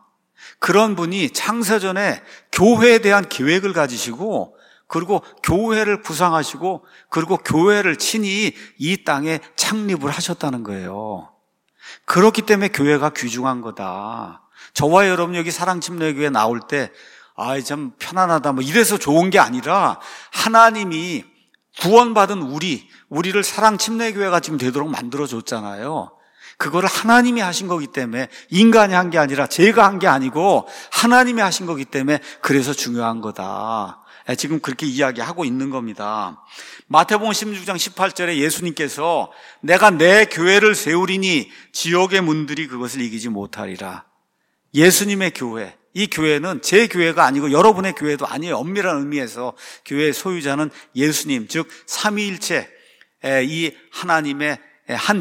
그런 분이 창세전에 교회에 대한 계획을 가지시고, 그리고 교회를 구상하시고, 그리고 교회를 친히 이 땅에 창립을 하셨다는 거예요. 그렇기 때문에 교회가 귀중한 거다. 저와 여러분 여기 사랑침례교회 나올 때 아이 참 편안하다 뭐 이래서 좋은 게 아니라, 하나님이 구원받은 우리, 우리를 사랑침례교회가 지금 되도록 만들어줬잖아요. 그거를 하나님이 하신 거기 때문에, 인간이 한 게 아니라 제가 한 게 아니고 하나님이 하신 거기 때문에 그래서 중요한 거다. 지금 그렇게 이야기하고 있는 겁니다. 마태복음 십육 장 십팔 절에 예수님께서 내가 내 교회를 세우리니 지옥의 문들이 그것을 이기지 못하리라. 예수님의 교회, 이 교회는 제 교회가 아니고 여러분의 교회도 아니에요. 엄밀한 의미에서 교회의 소유자는 예수님, 즉 삼위일체, 이 하나님의 한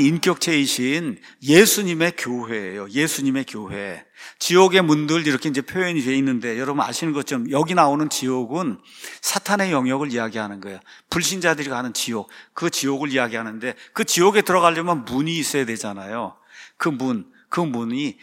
인격체이신 예수님의 교회예요. 예수님의 교회. 지옥의 문들 이렇게 이제 표현이 되어 있는데, 여러분 아시는 것처럼 여기 나오는 지옥은 사탄의 영역을 이야기하는 거예요. 불신자들이 가는 지옥, 그 지옥을 이야기하는데, 그 지옥에 들어가려면 문이 있어야 되잖아요. 그 문, 그 문이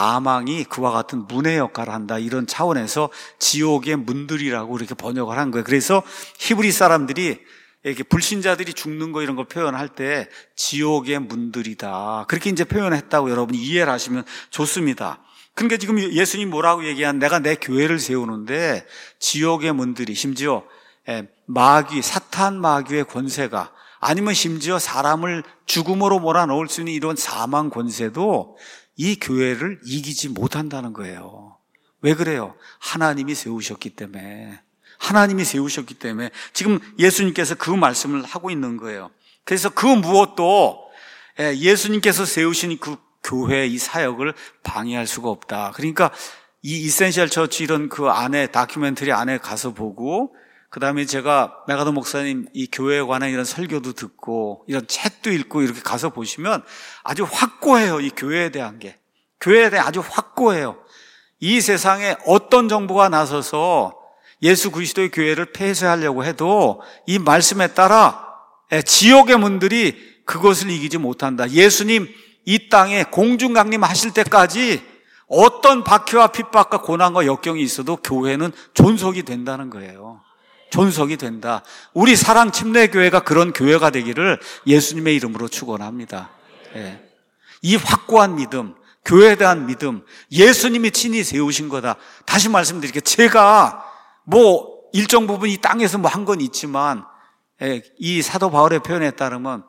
사망이 그와 같은 문의 역할을 한다, 이런 차원에서 지옥의 문들이라고 이렇게 번역을 한 거예요. 그래서 히브리 사람들이 이렇게 불신자들이 죽는 거 이런 걸 표현할 때 지옥의 문들이다, 그렇게 이제 표현했다고 여러분이 이해를 하시면 좋습니다. 그러니까 지금 예수님 뭐라고 얘기한, 내가 내 교회를 세우는데 지옥의 문들이, 심지어 마귀, 사탄 마귀의 권세가, 아니면 심지어 사람을 죽음으로 몰아넣을 수 있는 이런 사망 권세도 이 교회를 이기지 못한다는 거예요. 왜 그래요? 하나님이 세우셨기 때문에. 하나님이 세우셨기 때문에 지금 예수님께서 그 말씀을 하고 있는 거예요. 그래서 그 무엇도 예수님께서 세우신 그 교회의 이 사역을 방해할 수가 없다. 그러니까 이 이센셜 처치 이런 그 안에, 다큐멘터리 안에 가서 보고, 그 다음에 제가 메가더 목사님 이 교회에 관한 이런 설교도 듣고 이런 책도 읽고 이렇게 가서 보시면 아주 확고해요. 이 교회에 대한 게, 교회에 대해 아주 확고해요. 이 세상에 어떤 정부가 나서서 예수 그리스도의 교회를 폐쇄하려고 해도 이 말씀에 따라 지옥의 문들이 그것을 이기지 못한다. 예수님 이 땅에 공중강림하실 때까지 어떤 박해와 핍박과 고난과 역경이 있어도 교회는 존속이 된다는 거예요. 존속이 된다. 우리 사랑침례교회가 그런 교회가 되기를 예수님의 이름으로 축원합니다. 예. 이 확고한 믿음, 교회에 대한 믿음, 예수님이 친히 세우신 거다. 다시 말씀드릴게요. 제가 뭐 일정 부분 이 땅에서 뭐 한 건 있지만, 이 사도 바울의 표현에 따르면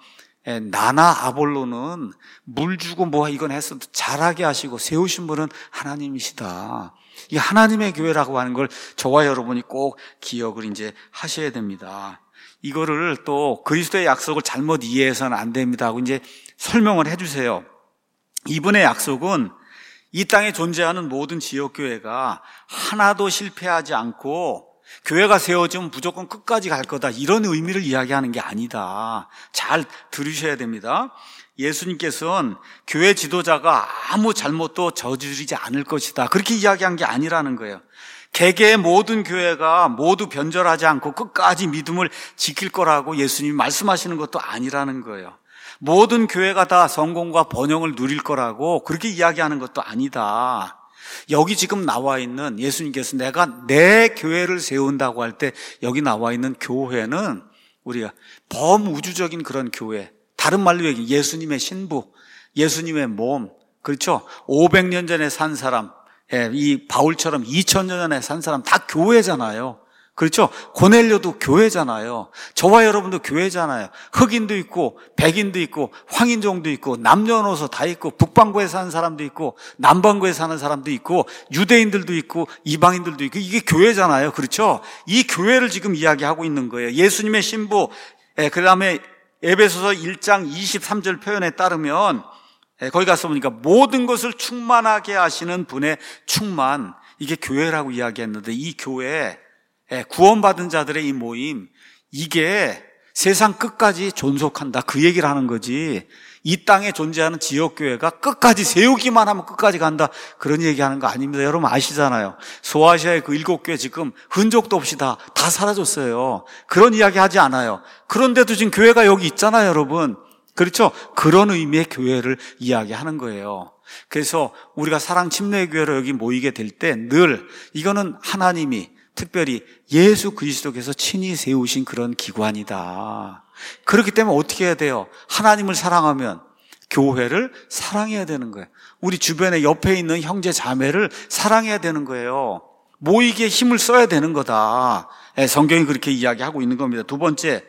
나나 아볼로는 물 주고 뭐 이건 했어도 잘하게 하시고 세우신 분은 하나님이시다. 이 하나님의 교회라고 하는 걸 저와 여러분이 꼭 기억을 이제 하셔야 됩니다. 이거를 또 그리스도의 약속을 잘못 이해해서는 안 됩니다 하고 이제 설명을 해주세요. 이분의 약속은 이 땅에 존재하는 모든 지역교회가 하나도 실패하지 않고 교회가 세워지면 무조건 끝까지 갈 거다, 이런 의미를 이야기하는 게 아니다. 잘 들으셔야 됩니다. 예수님께서는 교회 지도자가 아무 잘못도 저지르지 않을 것이다, 그렇게 이야기한 게 아니라는 거예요. 개개의 모든 교회가 모두 변절하지 않고 끝까지 믿음을 지킬 거라고 예수님이 말씀하시는 것도 아니라는 거예요. 모든 교회가 다 성공과 번영을 누릴 거라고 그렇게 이야기하는 것도 아니다. 여기 지금 나와 있는, 예수님께서 내가 내 교회를 세운다고 할 때 여기 나와 있는 교회는 우리가 범우주적인 그런 교회, 다른 말로 얘기, 예수님의 신부, 예수님의 몸, 그렇죠? 오백 년 전에 산 사람, 이 바울처럼 이천 년 전에 산 사람 다 교회잖아요. 그렇죠? 고넬료도 교회잖아요. 저와 여러분도 교회잖아요. 흑인도 있고 백인도 있고 황인종도 있고 남녀노소 다 있고 북반구에 사는 사람도 있고 남반구에 사는 사람도 있고 유대인들도 있고 이방인들도 있고, 이게 교회잖아요. 그렇죠? 이 교회를 지금 이야기하고 있는 거예요. 예수님의 신부, 그 다음에 에베소서 일 장 이십삼 절 표현에 따르면 거기 가서 보니까 모든 것을 충만하게 하시는 분의 충만, 이게 교회라고 이야기했는데, 이 교회, 구원받은 자들의 이 모임, 이게 세상 끝까지 존속한다, 그 얘기를 하는 거지. 이 땅에 존재하는 지역교회가 끝까지 세우기만 하면 끝까지 간다, 그런 얘기하는 거 아닙니다. 여러분 아시잖아요. 소아시아의 그 일곱 교회 지금 흔적도 없이 다, 다 사라졌어요. 그런 이야기 하지 않아요. 그런데도 지금 교회가 여기 있잖아요, 여러분. 그렇죠? 그런 의미의 교회를 이야기하는 거예요. 그래서 우리가 사랑 침례교회로 여기 모이게 될 때 늘 이거는 하나님이 특별히 예수 그리스도께서 친히 세우신 그런 기관이다. 그렇기 때문에 어떻게 해야 돼요? 하나님을 사랑하면 교회를 사랑해야 되는 거예요. 우리 주변에 옆에 있는 형제 자매를 사랑해야 되는 거예요. 모이기에 힘을 써야 되는 거다. 성경이 그렇게 이야기하고 있는 겁니다. 두 번째,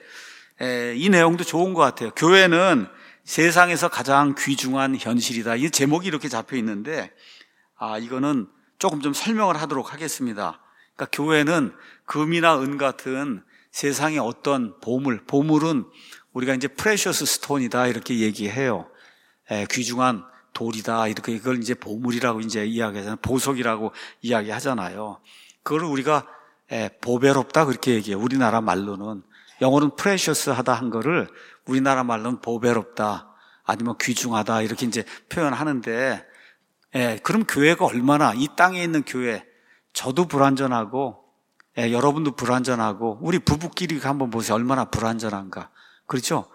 이 내용도 좋은 것 같아요. 교회는 세상에서 가장 귀중한 현실이다. 이 제목이 이렇게 잡혀 있는데, 아, 이거는 조금 좀 설명을 하도록 하겠습니다. 그러니까 교회는 금이나 은 같은 세상의 어떤 보물, 보물은 우리가 이제 프레셔스 스톤이다 이렇게 얘기해요. 에, 귀중한 돌이다, 이렇게 이걸 이제 보물이라고 이제 이야기하잖아요. 보석이라고 이야기하잖아요. 그걸 우리가 에, 보배롭다 그렇게 얘기해요. 우리나라 말로는. 영어는 프레셔스하다 한 거를 우리나라 말로는 보배롭다, 아니면 귀중하다 이렇게 이제 표현하는데, 에, 그럼 교회가 얼마나, 이 땅에 있는 교회, 저도 불완전하고, 예, 여러분도 불완전하고, 우리 부부끼리 한번 보세요. 얼마나 불완전한가. 그렇죠?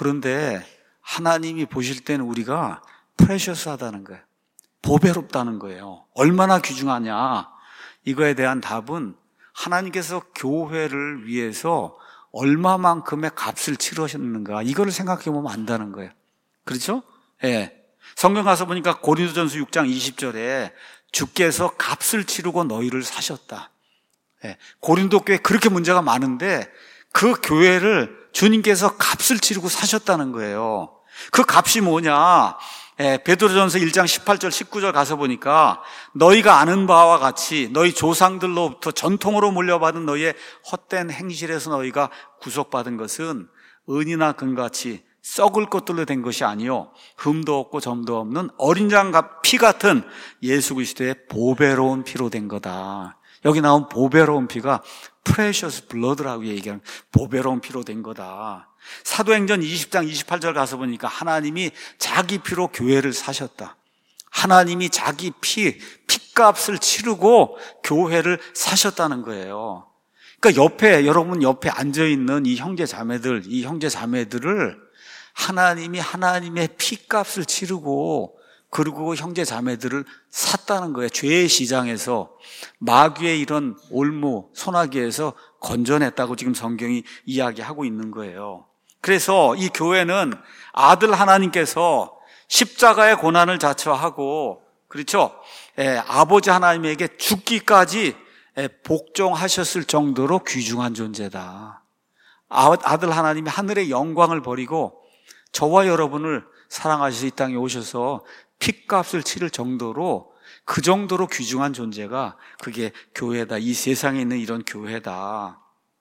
그런데 하나님이 보실 때는 우리가 프레셔스하다는 거예요. 보배롭다는 거예요. 얼마나 귀중하냐. 이거에 대한 답은 하나님께서 교회를 위해서 얼마만큼의 값을 치르셨는가, 이거를 생각해 보면 안다는 거예요. 그렇죠? 예. 성경 가서 보니까 고린도전서 육 장 이십 절에 주께서 값을 치르고 너희를 사셨다. 예, 고린도 교회 그렇게 문제가 많은데 그 교회를 주님께서 값을 치르고 사셨다는 거예요. 그 값이 뭐냐? 예, 베드로전서 일 장 십팔 절 십구 절 가서 보니까 너희가 아는 바와 같이 너희 조상들로부터 전통으로 물려받은 너희의 헛된 행실에서 너희가 구속받은 것은 은이나 금같이 썩을 것들로 된 것이 아니요 흠도 없고 점도 없는 어린 양과 피 같은 예수 그리스도의 보배로운 피로 된 거다. 여기 나온 보배로운 피가 precious blood라고 얘기하는 보배로운 피로 된 거다. 사도행전 이십 장 이십팔 절 가서 보니까 하나님이 자기 피로 교회를 사셨다. 하나님이 자기 피, 피값을 치르고 교회를 사셨다는 거예요. 그러니까 옆에, 여러분 옆에 앉아있는 이 형제 자매들, 이 형제 자매들을 하나님이 하나님의 피값을 치르고 그리고 형제 자매들을 샀다는 거예요. 죄의 시장에서, 마귀의 이런 올무, 소나기에서 건져냈다고 지금 성경이 이야기하고 있는 거예요. 그래서 이 교회는 아들 하나님께서 십자가의 고난을 자처하고, 그렇죠? 예, 아버지 하나님에게 죽기까지 예, 복종하셨을 정도로 귀중한 존재다. 아들 하나님이 하늘의 영광을 버리고 저와 여러분을 사랑하셔서 이 땅에 오셔서 피값을 치를 정도로, 그 정도로 귀중한 존재가 그게 교회다. 이 세상에 있는 이런 교회다.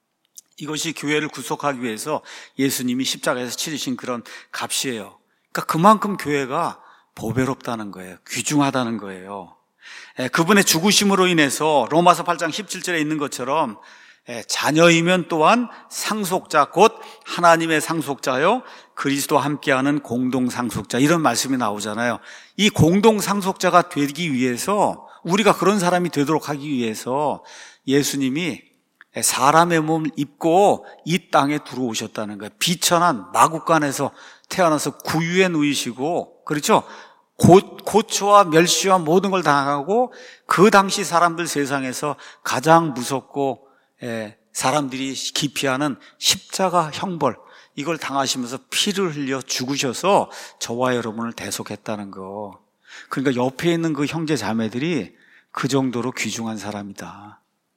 이것이 교회를 구속하기 위해서 예수님이 십자가에서 치르신 그런 값이에요. 그러니까 그만큼 교회가 보배롭다는 거예요. 귀중하다는 거예요. 그분의 죽으심으로 인해서 로마서 팔 장 십칠 절에 있는 것처럼 자녀이면 또한 상속자, 곧 하나님의 상속자요 그리스도와 함께하는 공동 상속자, 이런 말씀이 나오잖아요. 이 공동 상속자가 되기 위해서, 우리가 그런 사람이 되도록 하기 위해서 예수님이 사람의 몸을 입고 이 땅에 들어오셨다는 거예요. 비천한 마국간에서 태어나서 구유에 누이시고, 그렇죠? 고, 고초와 멸시와 모든 걸 당하고, 그 당시 사람들 세상에서 가장 무섭고 예, 사람들이 기피하는 십자가 형벌, 이걸 당하시면서 피를 흘려 죽으셔서 저와 여러분을 대속했다는 거. 그러니까 옆에 있는 그 형제 자매들이 그 정도로 귀중한 사람이다.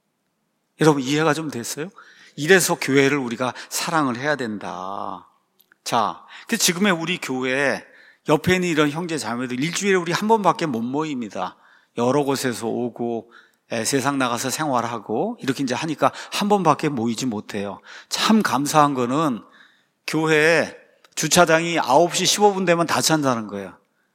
여러분 이해가 좀 됐어요? 이래서 교회를 우리가 사랑을 해야 된다. 자, 그 지금의 우리 교회 옆에 있는 이런 형제 자매들 일주일에 우리 한 번밖에 못 모입니다. 여러 곳에서 오고 에, 세상 나가서 생활하고 이렇게 이제 하니까 한 번밖에 모이지 못해요. 참 감사한 거는 교회에 주차장이 아홉 시 십오 분 되면 다 찬다는 거예요.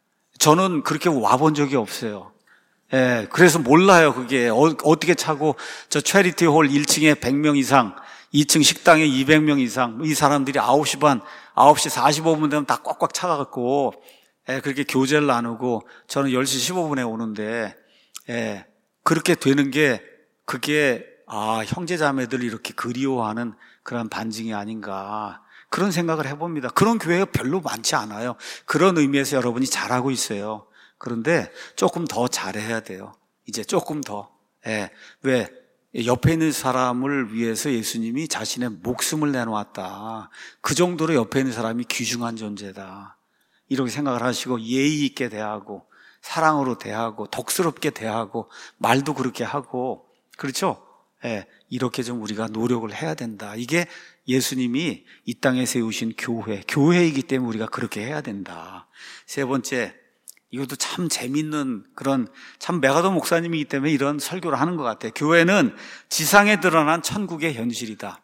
저는 그렇게 와본 적이 없어요. 예, 그래서 몰라요. 그게 어, 어떻게 차고, 저 체리티 홀 일 층에 백 명 이상, 이 층 식당에 이백 명 이상, 이 사람들이 아홉 시 반, 아홉 시 사십오 분 되면 다 꽉꽉 차가갖고 예, 그렇게 교제를 나누고, 저는 열 시 십오 분에 오는데 예, 그렇게 되는 게, 그게 아 형제자매들 이렇게 그리워하는 그런 반증이 아닌가, 그런 생각을 해봅니다. 그런 교회가 별로 많지 않아요. 그런 의미에서 여러분이 잘하고 있어요. 그런데 조금 더 잘해야 돼요. 이제 조금 더. 예. 왜? 옆에 있는 사람을 위해서 예수님이 자신의 목숨을 내놓았다. 그 정도로 옆에 있는 사람이 귀중한 존재다. 이렇게 생각을 하시고 예의 있게 대하고 사랑으로 대하고 덕스럽게 대하고 말도 그렇게 하고, 그렇죠? 예. 이렇게 좀 우리가 노력을 해야 된다. 이게 예수님이 이 땅에 세우신 교회, 교회이기 때문에 우리가 그렇게 해야 된다. 세 번째, 이것도 참 재밌는 그런, 참 메가더 목사님이기 때문에 이런 설교를 하는 것 같아요. 교회는 지상에 드러난 천국의 현실이다.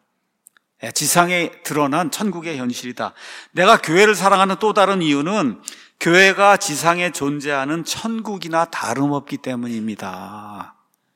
지상에 드러난 천국의 현실이다. 내가 교회를 사랑하는 또 다른 이유는 교회가 지상에 존재하는 천국이나 다름없기 때문입니다.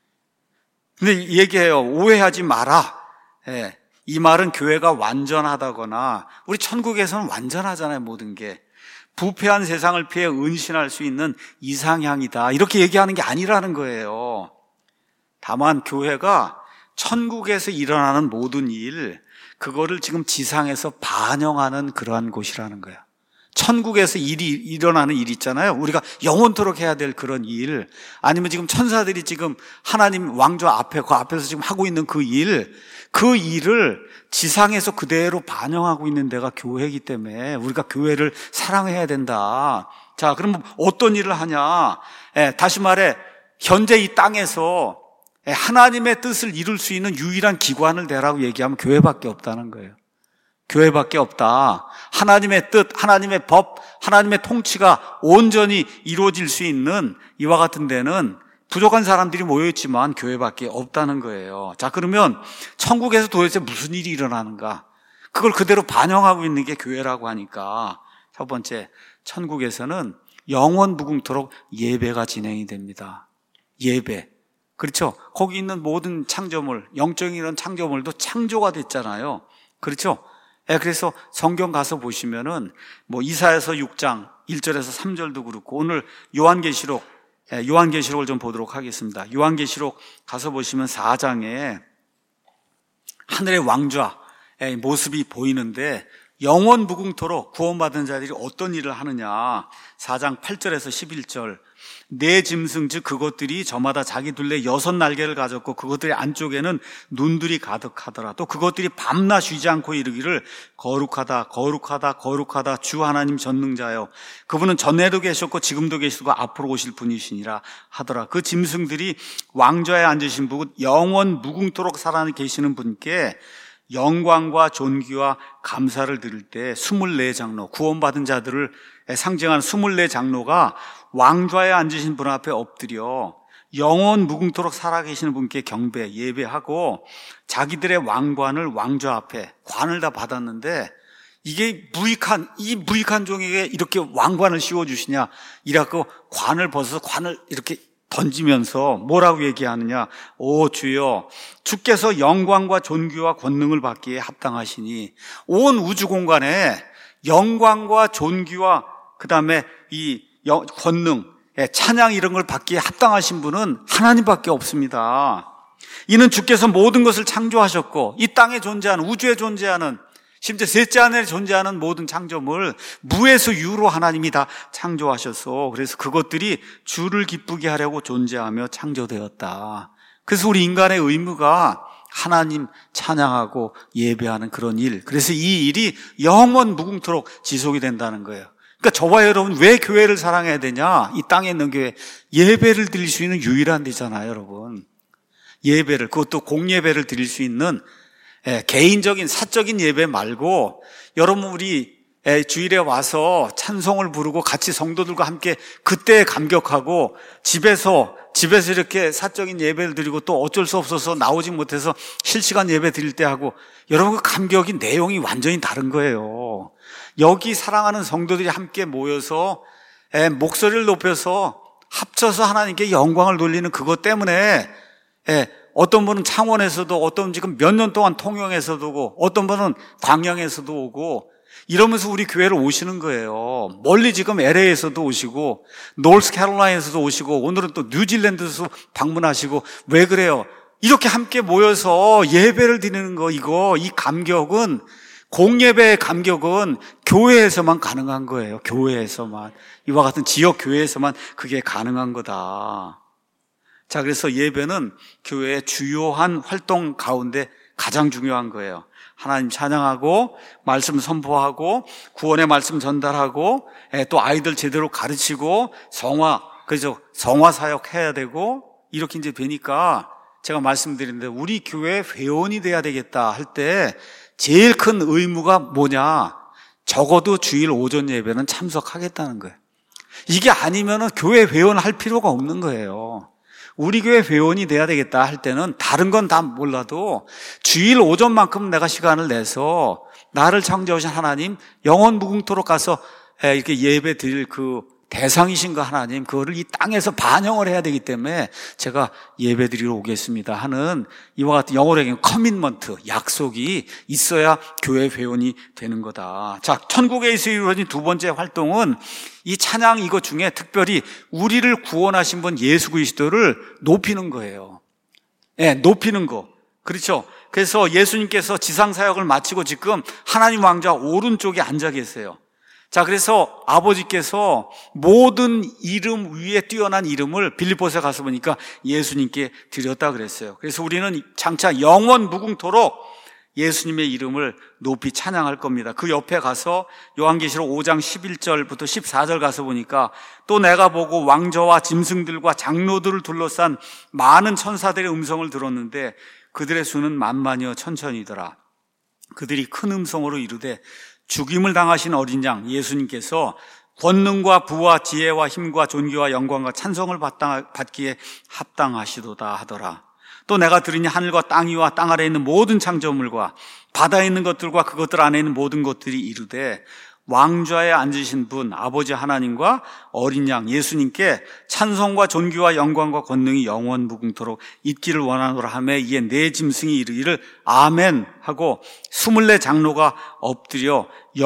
근데 얘기해요. 오해하지 마라. 이 말은 교회가 완전하다거나, 우리 천국에서는 완전하잖아요, 모든 게. 부패한 세상을 피해 은신할 수 있는 이상향이다, 이렇게 얘기하는 게 아니라는 거예요. 다만 교회가 천국에서 일어나는 모든 일, 그거를 지금 지상에서 반영하는 그러한 곳이라는 거예요. 천국에서 일이 일어나는 일 있잖아요. 우리가 영원토록 해야 될 그런 일, 아니면 지금 천사들이 지금 하나님 왕좌 앞에, 그 앞에서 지금 하고 있는 그 일, 그 일을 지상에서 그대로 반영하고 있는 데가 교회이기 때문에 우리가 교회를 사랑해야 된다. 자, 그럼 어떤 일을 하냐? 예, 다시 말해, 현재 이 땅에서 하나님의 뜻을 이룰 수 있는 유일한 기관을 대라고 얘기하면 교회밖에 없다는 거예요. 교회밖에 없다. 하나님의 뜻, 하나님의 법, 하나님의 통치가 온전히 이루어질 수 있는 이와 같은 데는 부족한 사람들이 모여있지만 교회밖에 없다는 거예요. 자, 그러면 천국에서 도대체 무슨 일이 일어나는가? 그걸 그대로 반영하고 있는 게 교회라고 하니까, 첫 번째, 천국에서는 영원 무궁토록 예배가 진행이 됩니다. 예배. 그렇죠? 거기 있는 모든 창조물, 영적인 이런 창조물도 창조가 됐잖아요. 그렇죠? 예, 그래서 성경 가서 보시면은 뭐 이사야서 육 장 일 절에서 삼 절도 그렇고, 오늘 요한계시록, 예, 요한계시록을 좀 보도록 하겠습니다. 요한계시록 가서 보시면 사 장에 하늘의 왕좌의 모습이 보이는데, 영원 무궁토록 구원받은 자들이 어떤 일을 하느냐. 사 장 팔 절에서 십일 절. 네 짐승 즉 그것들이 저마다 자기 둘레 여섯 날개를 가졌고 그것들의 안쪽에는 눈들이 가득하더라. 또 그것들이 밤낮 쉬지 않고 이르기를 거룩하다 거룩하다 거룩하다 주 하나님 전능자여, 그분은 전에도 계셨고 지금도 계시고 앞으로 오실 분이시니라 하더라. 그 짐승들이 왕좌에 앉으신 분, 영원 무궁토록 살아계시는 분께 영광과 존귀와 감사를 드릴 때 스물네 장로, 구원받은 자들을 상징하는 스물네 장로가 왕좌에 앉으신 분 앞에 엎드려 영원 무궁토록 살아계시는 분께 경배, 예배하고 자기들의 왕관을 왕좌 앞에, 관을 다 받았는데, 이게 무익한, 이 무익한 종에게 이렇게 왕관을 씌워주시냐, 이라고 관을 벗어서 관을 이렇게 던지면서 뭐라고 얘기하느냐? 오 주여, 주께서 영광과 존귀와 권능을 받기에 합당하시니, 온 우주 공간에 영광과 존귀와 그 다음에 이 권능, 찬양 이런 걸 받기에 합당하신 분은 하나님밖에 없습니다. 이는 주께서 모든 것을 창조하셨고, 이 땅에 존재하는, 우주에 존재하는, 심지어 셋째 하늘에 존재하는 모든 창조물 무에서 유로 하나님이 다 창조하셨어. 그래서 그것들이 주를 기쁘게 하려고 존재하며 창조되었다. 그래서 우리 인간의 의무가 하나님 찬양하고 예배하는 그런 일, 그래서 이 일이 영원 무궁토록 지속이 된다는 거예요. 그러니까 저와 여러분 왜 교회를 사랑해야 되냐? 이 땅에 있는 교회, 예배를 드릴 수 있는 유일한 데잖아요, 여러분. 예배를, 그것도 공예배를 드릴 수 있는, 예, 개인적인 사적인 예배 말고 여러분 우리 예, 주일에 와서 찬송을 부르고 같이 성도들과 함께 그때 감격하고, 집에서 집에서 이렇게 사적인 예배를 드리고 또 어쩔 수 없어서 나오지 못해서 실시간 예배 드릴 때 하고, 여러분 그 감격이 내용이 완전히 다른 거예요. 여기 사랑하는 성도들이 함께 모여서 예, 목소리를 높여서 합쳐서 하나님께 영광을 돌리는 그것 때문에, 예, 어떤 분은 창원에서도, 어떤 분은 지금 몇 년 동안 통영에서도 오고, 어떤 분은 광양에서도 오고, 이러면서 우리 교회를 오시는 거예요. 멀리 지금 엘에이에서도 오시고, 노스캐롤라이나에서도 오시고, 오늘은 또 뉴질랜드에서 방문하시고. 왜 그래요? 이렇게 함께 모여서 예배를 드리는 거, 이거, 이 감격은, 공예배의 감격은 교회에서만 가능한 거예요. 교회에서만. 이와 같은 지역 교회에서만 그게 가능한 거다. 자, 그래서 예배는 교회의 주요한 활동 가운데 가장 중요한 거예요. 하나님 찬양하고, 말씀 선포하고, 구원의 말씀 전달하고, 또 아이들 제대로 가르치고, 성화, 그래서 성화 사역 해야 되고, 이렇게 이제 되니까 제가 말씀드리는데, 우리 교회 회원이 돼야 되겠다 할 때 제일 큰 의무가 뭐냐? 적어도 주일 오전 예배는 참석하겠다는 거예요. 이게 아니면은 교회 회원 할 필요가 없는 거예요. 우리 교회 회원이 돼야 되겠다 할 때는 다른 건 다 몰라도 주일 오전만큼 내가 시간을 내서 나를 창조하신 하나님 영원 무궁토록 가서 이렇게 예배 드릴 그 대상이신가 하나님, 그거를 이 땅에서 반영을 해야 되기 때문에 제가 예배 드리러 오겠습니다 하는 이와 같은 영어로 얘기하면 커밋먼트, 약속이 있어야 교회 회원이 되는 거다. 자, 천국에서 이루어진 두 번째 활동은 이 찬양 이것 중에 특별히 우리를 구원하신 분 예수 그리스도를 높이는 거예요. 예, 네, 높이는 거. 그렇죠. 그래서 예수님께서 지상 사역을 마치고 지금 하나님 왕좌 오른쪽에 앉아 계세요. 자, 그래서 아버지께서 모든 이름 위에 뛰어난 이름을 빌립보서에 가서 보니까 예수님께 드렸다 그랬어요. 그래서 우리는 장차 영원 무궁토록 예수님의 이름을 높이 찬양할 겁니다. 그 옆에 가서 요한계시록 오 장 십일 절부터 십사 절 가서 보니까, 또 내가 보고 왕저와 짐승들과 장로들을 둘러싼 많은 천사들의 음성을 들었는데 그들의 수는 만만여 천천이더라. 그들이 큰 음성으로 이르되 죽임을 당하신 어린 양 예수님께서 권능과 부와 지혜와 힘과 존귀와 영광과 찬송을 받기에 합당하시도다 하더라. 또 내가 들으니 하늘과 땅 위와 땅 아래에 있는 모든 창조물과 바다에 있는 것들과 그것들 안에 있는 모든 것들이 이르되 왕좌에 앉으신 분 아버지 하나님과 어린 양 예수님께 찬송과 존귀와 영광과 권능이 영원 무궁토록 있기를 원하노라 하며, 이에 네 짐승이 이르기를 아멘 하고 스물네 장로가 엎드려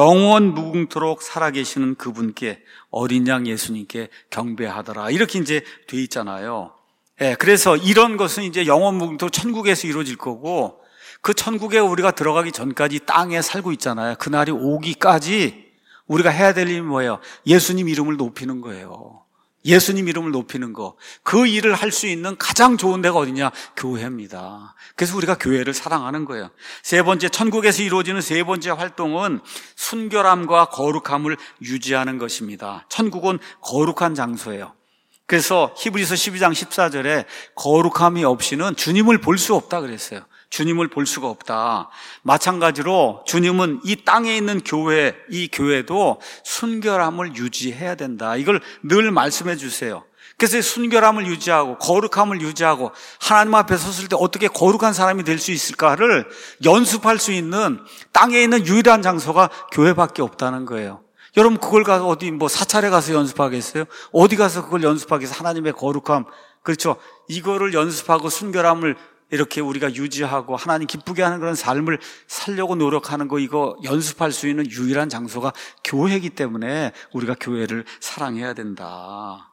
영원 무궁토록 살아계시는 그분께 어린 양 예수님께 경배하더라. 이렇게 이제 돼 있잖아요. 예, 그래서 이런 것은 이제 영원 무궁토록 천국에서 이루어질 거고, 그 천국에 우리가 들어가기 전까지 땅에 살고 있잖아요. 그날이 오기까지 우리가 해야 될 일이 뭐예요? 예수님 이름을 높이는 거예요. 예수님 이름을 높이는 거. 그 일을 할 수 있는 가장 좋은 데가 어디냐? 교회입니다. 그래서 우리가 교회를 사랑하는 거예요. 세 번째, 천국에서 이루어지는 세 번째 활동은 순결함과 거룩함을 유지하는 것입니다. 천국은 거룩한 장소예요. 그래서 히브리서 십이 장 십사 절에 거룩함이 없이는 주님을 볼 수 없다 그랬어요. 주님을 볼 수가 없다. 마찬가지로 주님은 이 땅에 있는 교회, 이 교회도 순결함을 유지해야 된다. 이걸 늘 말씀해 주세요. 그래서 순결함을 유지하고 거룩함을 유지하고 하나님 앞에 섰을 때 어떻게 거룩한 사람이 될 수 있을까를 연습할 수 있는 땅에 있는 유일한 장소가 교회밖에 없다는 거예요. 여러분 그걸 가서 어디 뭐 사찰에 가서 연습하겠어요? 어디 가서 그걸 연습하겠어요? 하나님의 거룩함, 그렇죠? 이거를 연습하고 순결함을 이렇게 우리가 유지하고 하나님 기쁘게 하는 그런 삶을 살려고 노력하는 거, 이거 연습할 수 있는 유일한 장소가 교회이기 때문에 우리가 교회를 사랑해야 된다.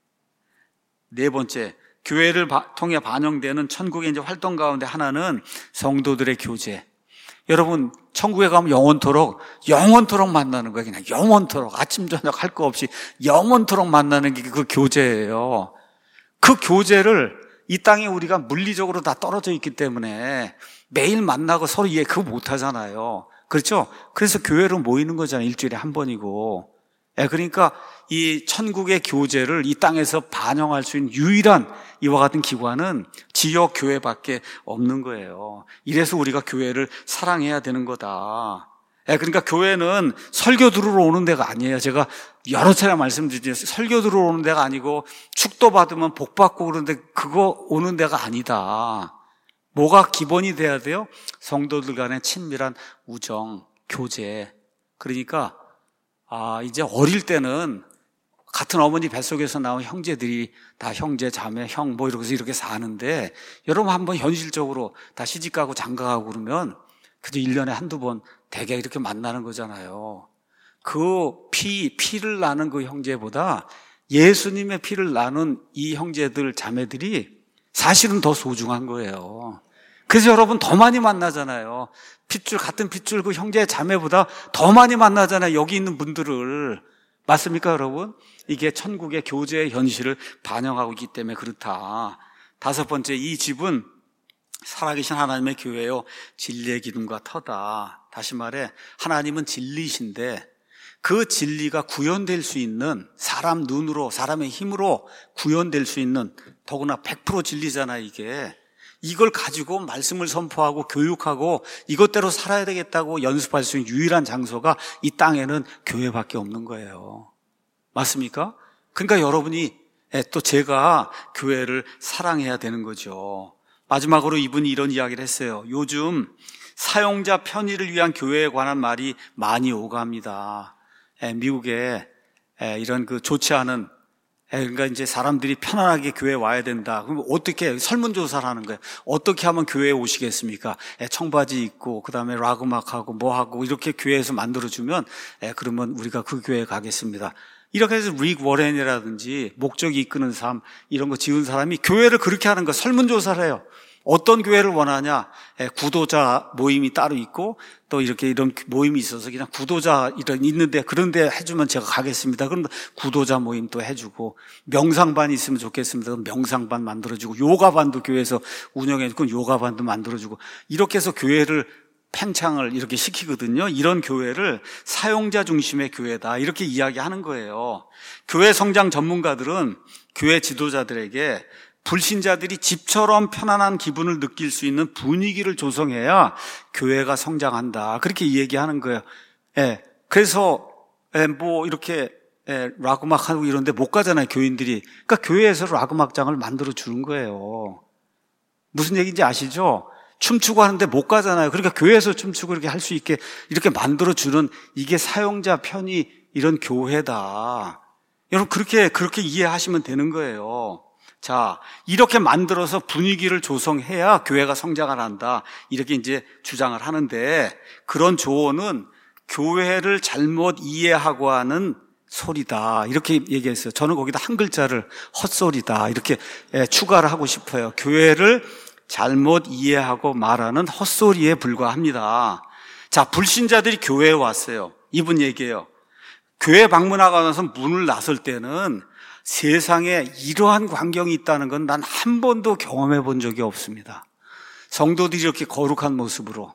네 번째, 교회를 통해 반영되는 천국의 이제 활동 가운데 하나는 성도들의 교제. 여러분, 천국에 가면 영원토록, 영원토록 만나는 거예요. 그냥 영원토록. 아침, 저녁 할 거 없이 영원토록 만나는 게 그 교제예요. 그 교제를 이 땅에 우리가 물리적으로 다 떨어져 있기 때문에 매일 만나고 서로 이해 그거 못 하잖아요. 그렇죠? 그래서 교회로 모이는 거잖아요. 일주일에 한 번이고. 예, 그러니까 이 천국의 교제를 이 땅에서 반영할 수 있는 유일한 이와 같은 기관은 지역 교회밖에 없는 거예요. 이래서 우리가 교회를 사랑해야 되는 거다. 예, 그러니까 교회는 설교 들으러 오는 데가 아니에요. 제가 여러 차례 말씀드렸죠. 설교 들으러 오는 데가 아니고 축도 받으면 복 받고 그러는데 그거 오는 데가 아니다. 뭐가 기본이 돼야 돼요? 성도들 간의 친밀한 우정, 교제. 그러니까 아, 이제 어릴 때는 같은 어머니 뱃속에서 나온 형제들이 다 형제, 자매, 형 뭐 이러면서 이렇게 사는데 여러분 한번 현실적으로 다 시집가고 장가가고 그러면 그저 일 년에 한두 번 대개 이렇게 만나는 거잖아요. 그 피, 피를 나는 그 형제보다 예수님의 피를 나눈 이 형제들, 자매들이 사실은 더 소중한 거예요. 그래서 여러분 더 많이 만나잖아요. 핏줄, 같은 핏줄 그 형제, 자매보다 더 많이 만나잖아요. 여기 있는 분들을. 맞습니까, 여러분? 이게 천국의 교제의 현실을 반영하고 있기 때문에 그렇다. 다섯 번째, 이 집은 살아계신 하나님의 교회요, 진리의 기둥과 터다. 다시 말해 하나님은 진리이신데 그 진리가 구현될 수 있는, 사람 눈으로, 사람의 힘으로 구현될 수 있는, 더구나 백 퍼센트 진리잖아요, 이게. 이걸 가지고 말씀을 선포하고 교육하고 이것대로 살아야 되겠다고 연습할 수 있는 유일한 장소가 이 땅에는 교회밖에 없는 거예요. 맞습니까? 그러니까 여러분이, 또 제가 교회를 사랑해야 되는 거죠. 마지막으로 이분이 이런 이야기를 했어요. 요즘 사용자 편의를 위한 교회에 관한 말이 많이 오갑니다. 미국에 이런 그 좋지 않은, 그러니까 이제 사람들이 편안하게 교회에 와야 된다. 그럼 어떻게 설문조사를 하는 거예요? 어떻게 하면 교회에 오시겠습니까? 청바지 입고 그다음에 락 음악하고 뭐하고 이렇게 교회에서 만들어주면 그러면 우리가 그 교회에 가겠습니다. 이렇게 해서 릭 워렌이라든지 목적이 이끄는 삶 이런 거 지은 사람이 교회를 그렇게 하는 거, 설문조사를 해요. 어떤 교회를 원하냐? 구도자 모임이 따로 있고 또 이렇게 이런 모임이 있어서 그냥 구도자 이런 있는데 그런데 해주면 제가 가겠습니다. 그럼 구도자 모임 또 해주고, 명상반이 있으면 좋겠습니다. 그럼 명상반 만들어주고, 요가반도 교회에서 운영해주고 요가반도 만들어주고, 이렇게 해서 교회를 팽창을 이렇게 시키거든요. 이런 교회를 사용자 중심의 교회다 이렇게 이야기하는 거예요. 교회 성장 전문가들은 교회 지도자들에게 불신자들이 집처럼 편안한 기분을 느낄 수 있는 분위기를 조성해야 교회가 성장한다 그렇게 얘기하는 거예요. 예, 그래서 예, 뭐 이렇게 예, 락 음악하고 이런데 못 가잖아요, 교인들이. 그러니까 교회에서 락 음악장을 만들어 주는 거예요. 무슨 얘기인지 아시죠? 춤추고 하는데 못 가잖아요. 그러니까 교회에서 춤추고 이렇게 할 수 있게 이렇게 만들어주는, 이게 사용자 편의 이런 교회다. 여러분 그렇게 그렇게 이해하시면 되는 거예요. 자, 이렇게 만들어서 분위기를 조성해야 교회가 성장을 한다 이렇게 이제 주장을 하는데, 그런 조언은 교회를 잘못 이해하고 하는 소리다 이렇게 얘기했어요. 저는 거기다 한 글자를 헛소리다 이렇게 추가를 하고 싶어요. 교회를 잘못 이해하고 말하는 헛소리에 불과합니다. 자, 불신자들이 교회에 왔어요. 이분 얘기해요. 교회 방문하고 나서 문을 나설 때는 세상에 이러한 광경이 있다는 건 난 한 번도 경험해 본 적이 없습니다. 성도들이 이렇게 거룩한 모습으로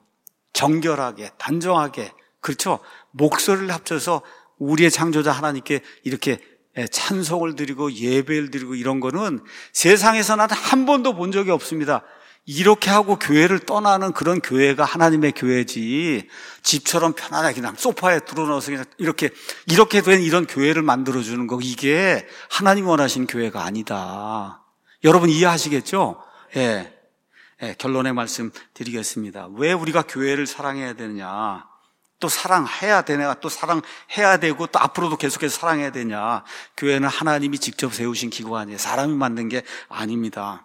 정결하게, 단정하게, 그렇죠? 목소리를 합쳐서 우리의 창조자 하나님께 이렇게 찬송을 드리고 예배를 드리고 이런 거는 세상에서 난 한 번도 본 적이 없습니다. 이렇게 하고 교회를 떠나는 그런 교회가 하나님의 교회지, 집처럼 편안하게 그냥 소파에 들어넣어서 그냥 이렇게 이렇게 된 이런 교회를 만들어주는 거, 이게 하나님 원하신 교회가 아니다. 여러분 이해하시겠죠? 예. 예, 결론의 말씀 드리겠습니다. 왜 우리가 교회를 사랑해야 되느냐? 또 사랑해야 되냐, 또 사랑해야 되고 또 앞으로도 계속해서 사랑해야 되냐. 교회는 하나님이 직접 세우신 기관이에요. 사람이 만든 게 아닙니다.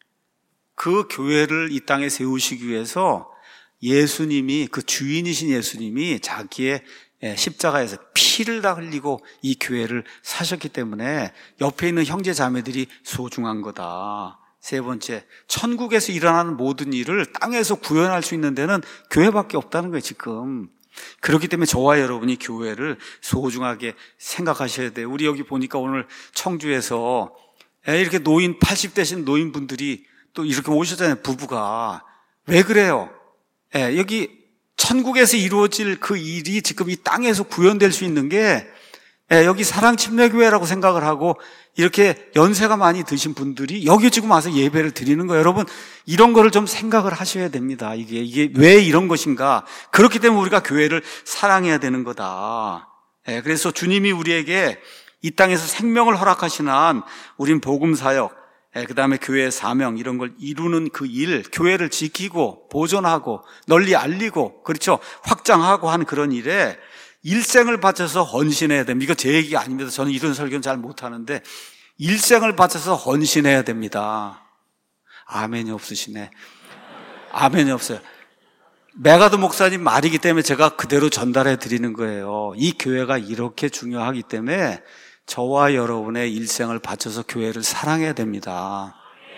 그 교회를 이 땅에 세우시기 위해서 예수님이, 그 주인이신 예수님이 자기의 십자가에서 피를 다 흘리고 이 교회를 사셨기 때문에 옆에 있는 형제 자매들이 소중한 거다. 세 번째, 천국에서 일어나는 모든 일을 땅에서 구현할 수 있는 데는 교회밖에 없다는 거예요, 지금. 그렇기 때문에 저와 여러분이 교회를 소중하게 생각하셔야 돼요. 우리 여기 보니까 오늘 청주에서 이렇게 노인, 팔십 대신 노인분들이 또 이렇게 오셨잖아요, 부부가. 왜 그래요? 여기 천국에서 이루어질 그 일이 지금 이 땅에서 구현될 수 있는 게 여기 사랑침례교회라고 생각을 하고 이렇게 연세가 많이 드신 분들이 여기 지금 와서 예배를 드리는 거예요. 여러분, 이런 거를 좀 생각을 하셔야 됩니다. 이게, 이게 왜 이런 것인가. 그렇기 때문에 우리가 교회를 사랑해야 되는 거다. 그래서 주님이 우리에게 이 땅에서 생명을 허락하신 한 우린 복음사역, 그 다음에 교회의 사명, 이런 걸 이루는 그 일, 교회를 지키고 보존하고 널리 알리고, 그렇죠, 확장하고 하는 그런 일에 일생을 바쳐서 헌신해야 됩니다. 이거 제 얘기가 아닙니다. 저는 이런 설교는 잘 못하는데 일생을 바쳐서 헌신해야 됩니다. 아멘이 없으시네. 아멘이 없어요. 메가드 목사님 말이기 때문에 제가 그대로 전달해 드리는 거예요. 이 교회가 이렇게 중요하기 때문에 저와 여러분의 일생을 바쳐서 교회를 사랑해야 됩니다.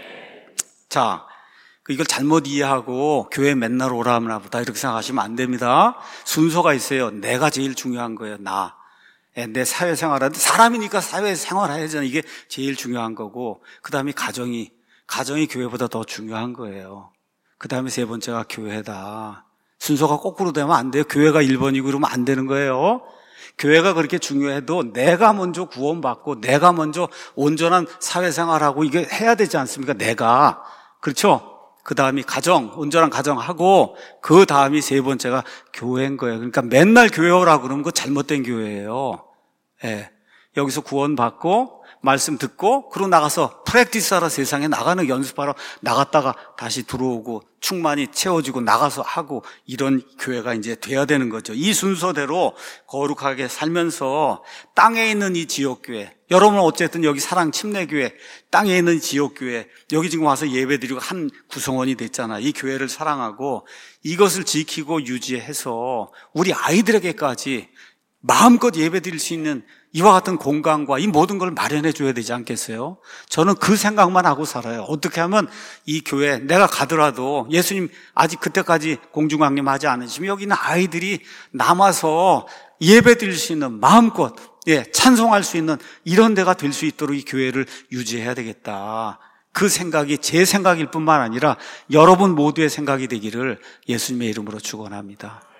자, 이걸 잘못 이해하고 교회 맨날 오라나 보다 이렇게 생각하시면 안 됩니다. 순서가 있어요. 내가 제일 중요한 거예요. 나. 내 사회생활하는데 사람이니까 사회생활해야잖아요. 이게 제일 중요한 거고, 그 다음에 가정이 가정이 교회보다 더 중요한 거예요. 그 다음에 세 번째가 교회다. 순서가 거꾸로 되면 안 돼요. 교회가 일 번이고 그러면 안 되는 거예요. 교회가 그렇게 중요해도 내가 먼저 구원받고 내가 먼저 온전한 사회생활하고 이게 해야 되지 않습니까? 내가. 그렇죠? 그 다음이 가정, 온전한 가정하고 그 다음이 세 번째가 교회인 거예요. 그러니까 맨날 교회 오라고 그러면 그거 잘못된 교회예요. 예. 여기서 구원받고 말씀 듣고 그러고 나가서 프랙티스하러 세상에 나가는, 연습하러 나갔다가 다시 들어오고 충만히 채워지고 나가서 하고, 이런 교회가 이제 돼야 되는 거죠. 이 순서대로 거룩하게 살면서 땅에 있는 이 지역교회, 여러분은 어쨌든 여기 사랑침례교회, 땅에 있는 지역교회, 여기 지금 와서 예배드리고 한 구성원이 됐잖아. 이 교회를 사랑하고 이것을 지키고 유지해서 우리 아이들에게까지 마음껏 예배드릴 수 있는 이와 같은 공간과 이 모든 걸 마련해 줘야 되지 않겠어요? 저는 그 생각만 하고 살아요. 어떻게 하면 이 교회, 내가 가더라도 예수님 아직 그때까지 공중강림하지 않으시면 여기 있는 아이들이 남아서 예배드릴 수 있는, 마음껏 예, 찬송할 수 있는 이런 데가 될 수 있도록 이 교회를 유지해야 되겠다. 그 생각이 제 생각일 뿐만 아니라 여러분 모두의 생각이 되기를 예수님의 이름으로 축원합니다.